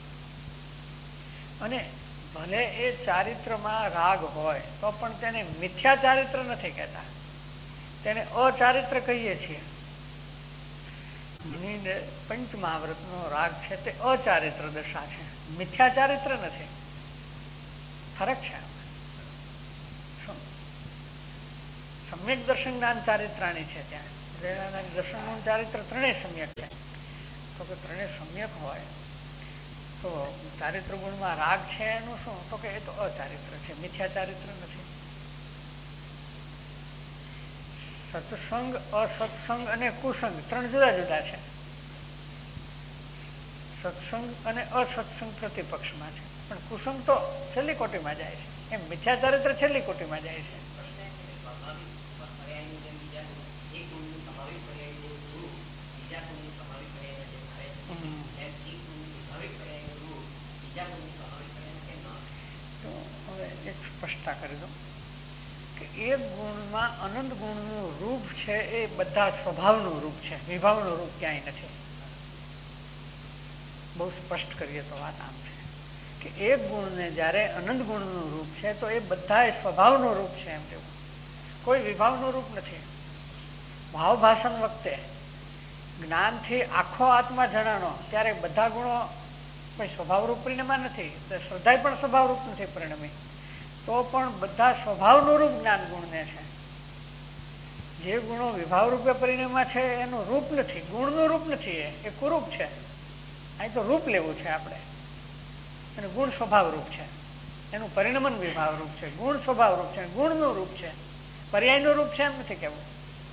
અને ભલે એ ચારિત્રમાં રાગ હોય તો પણ તેને મિથ્યા ચારિત્ર નથી કહેતા, તેને અચારિત્ર કહીએ છીએ. પંચમહાવ્રતનો રાગ છે તે અચારિત્ર દશા છે, મિથ્યા ચારિત્ર નથી. ફરક છે. સમ્યક દર્શન જ્ઞાન ચારિત્રાણી છે. ત્યાં દર્શનનું ચારિત્ર ત્રણેય સમ્યક છે. તો કે ત્રણેય સમ્યક હોય તો ચારિત્ર ગુણમાં રાગ છે એનું શું? તો કે એ તો અચારિત્ર છે, મિથ્યા ચારિત્ર નથી. સત્સંગ, અસત્સંગ અને કુસંગ ત્રણ જુદા જુદા છે. સત્સંગ અને અસત્સંગ પ્રતિપક્ષમાં છે, પણ કુસંગ તો છેલ્લી કોટીમાં જાય છે. એમ મિથ્યા ચારિત્ર છેલ્લી કોટીમાં જાય છે. સ્પષ્ટતા કરી દો કે એક ગુણમાં અનંત ગુણનું રૂપ છે એ બધા સ્વભાવનું રૂપ છે, વિભાવનું રૂપ ક્યાંય નથી. બહુ સ્પષ્ટ કરીએ તો વાત આમ છે કે એક ગુણને જ્યારે અનંત ગુણનું રૂપ છે તો એ બધા સ્વભાવનું રૂપ છે, એમ કેવું. કોઈ વિભાવનું રૂપ નથી. ભાવ ભાષણ વખતે જ્ઞાનથી આખો આત્મા જણાનો ત્યારે બધા ગુણો કોઈ સ્વભાવરૂપ પરિણમાં નથી. શ્રદ્ધા પણ સ્વભાવરૂપ નથી પરિણમી, તો પણ બધા સ્વભાવનું રૂપ જ્ઞાન ગુણને છે. જે ગુણો વિભાવ રૂપે પરિણમાં છે એનું રૂપ નથી, ગુણનું રૂપ નથી. એ કુરૂપ છે. અહીં તો રૂપ લેવું છે આપણે. અને ગુણ સ્વભાવ રૂપ છે, એનું પરિણમન વિભાવ રૂપ છે. ગુણ સ્વભાવ રૂપ છે, ગુણનું રૂપ છે. પર્યાયનું રૂપ છે એમ નથી કેવું.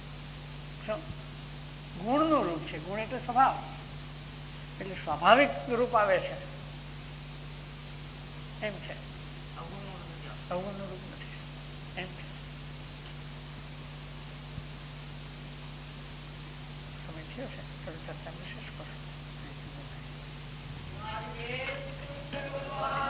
ગુણનું રૂપ છે. ગુણ એટલે સ્વભાવ, એટલે સ્વાભાવિક રૂપ આવે છે એમ છે. અવગુણનું રૂપ નથી એમ છે. સમય થયો છે. થોડી ચર્ચા વિશેષ કરો.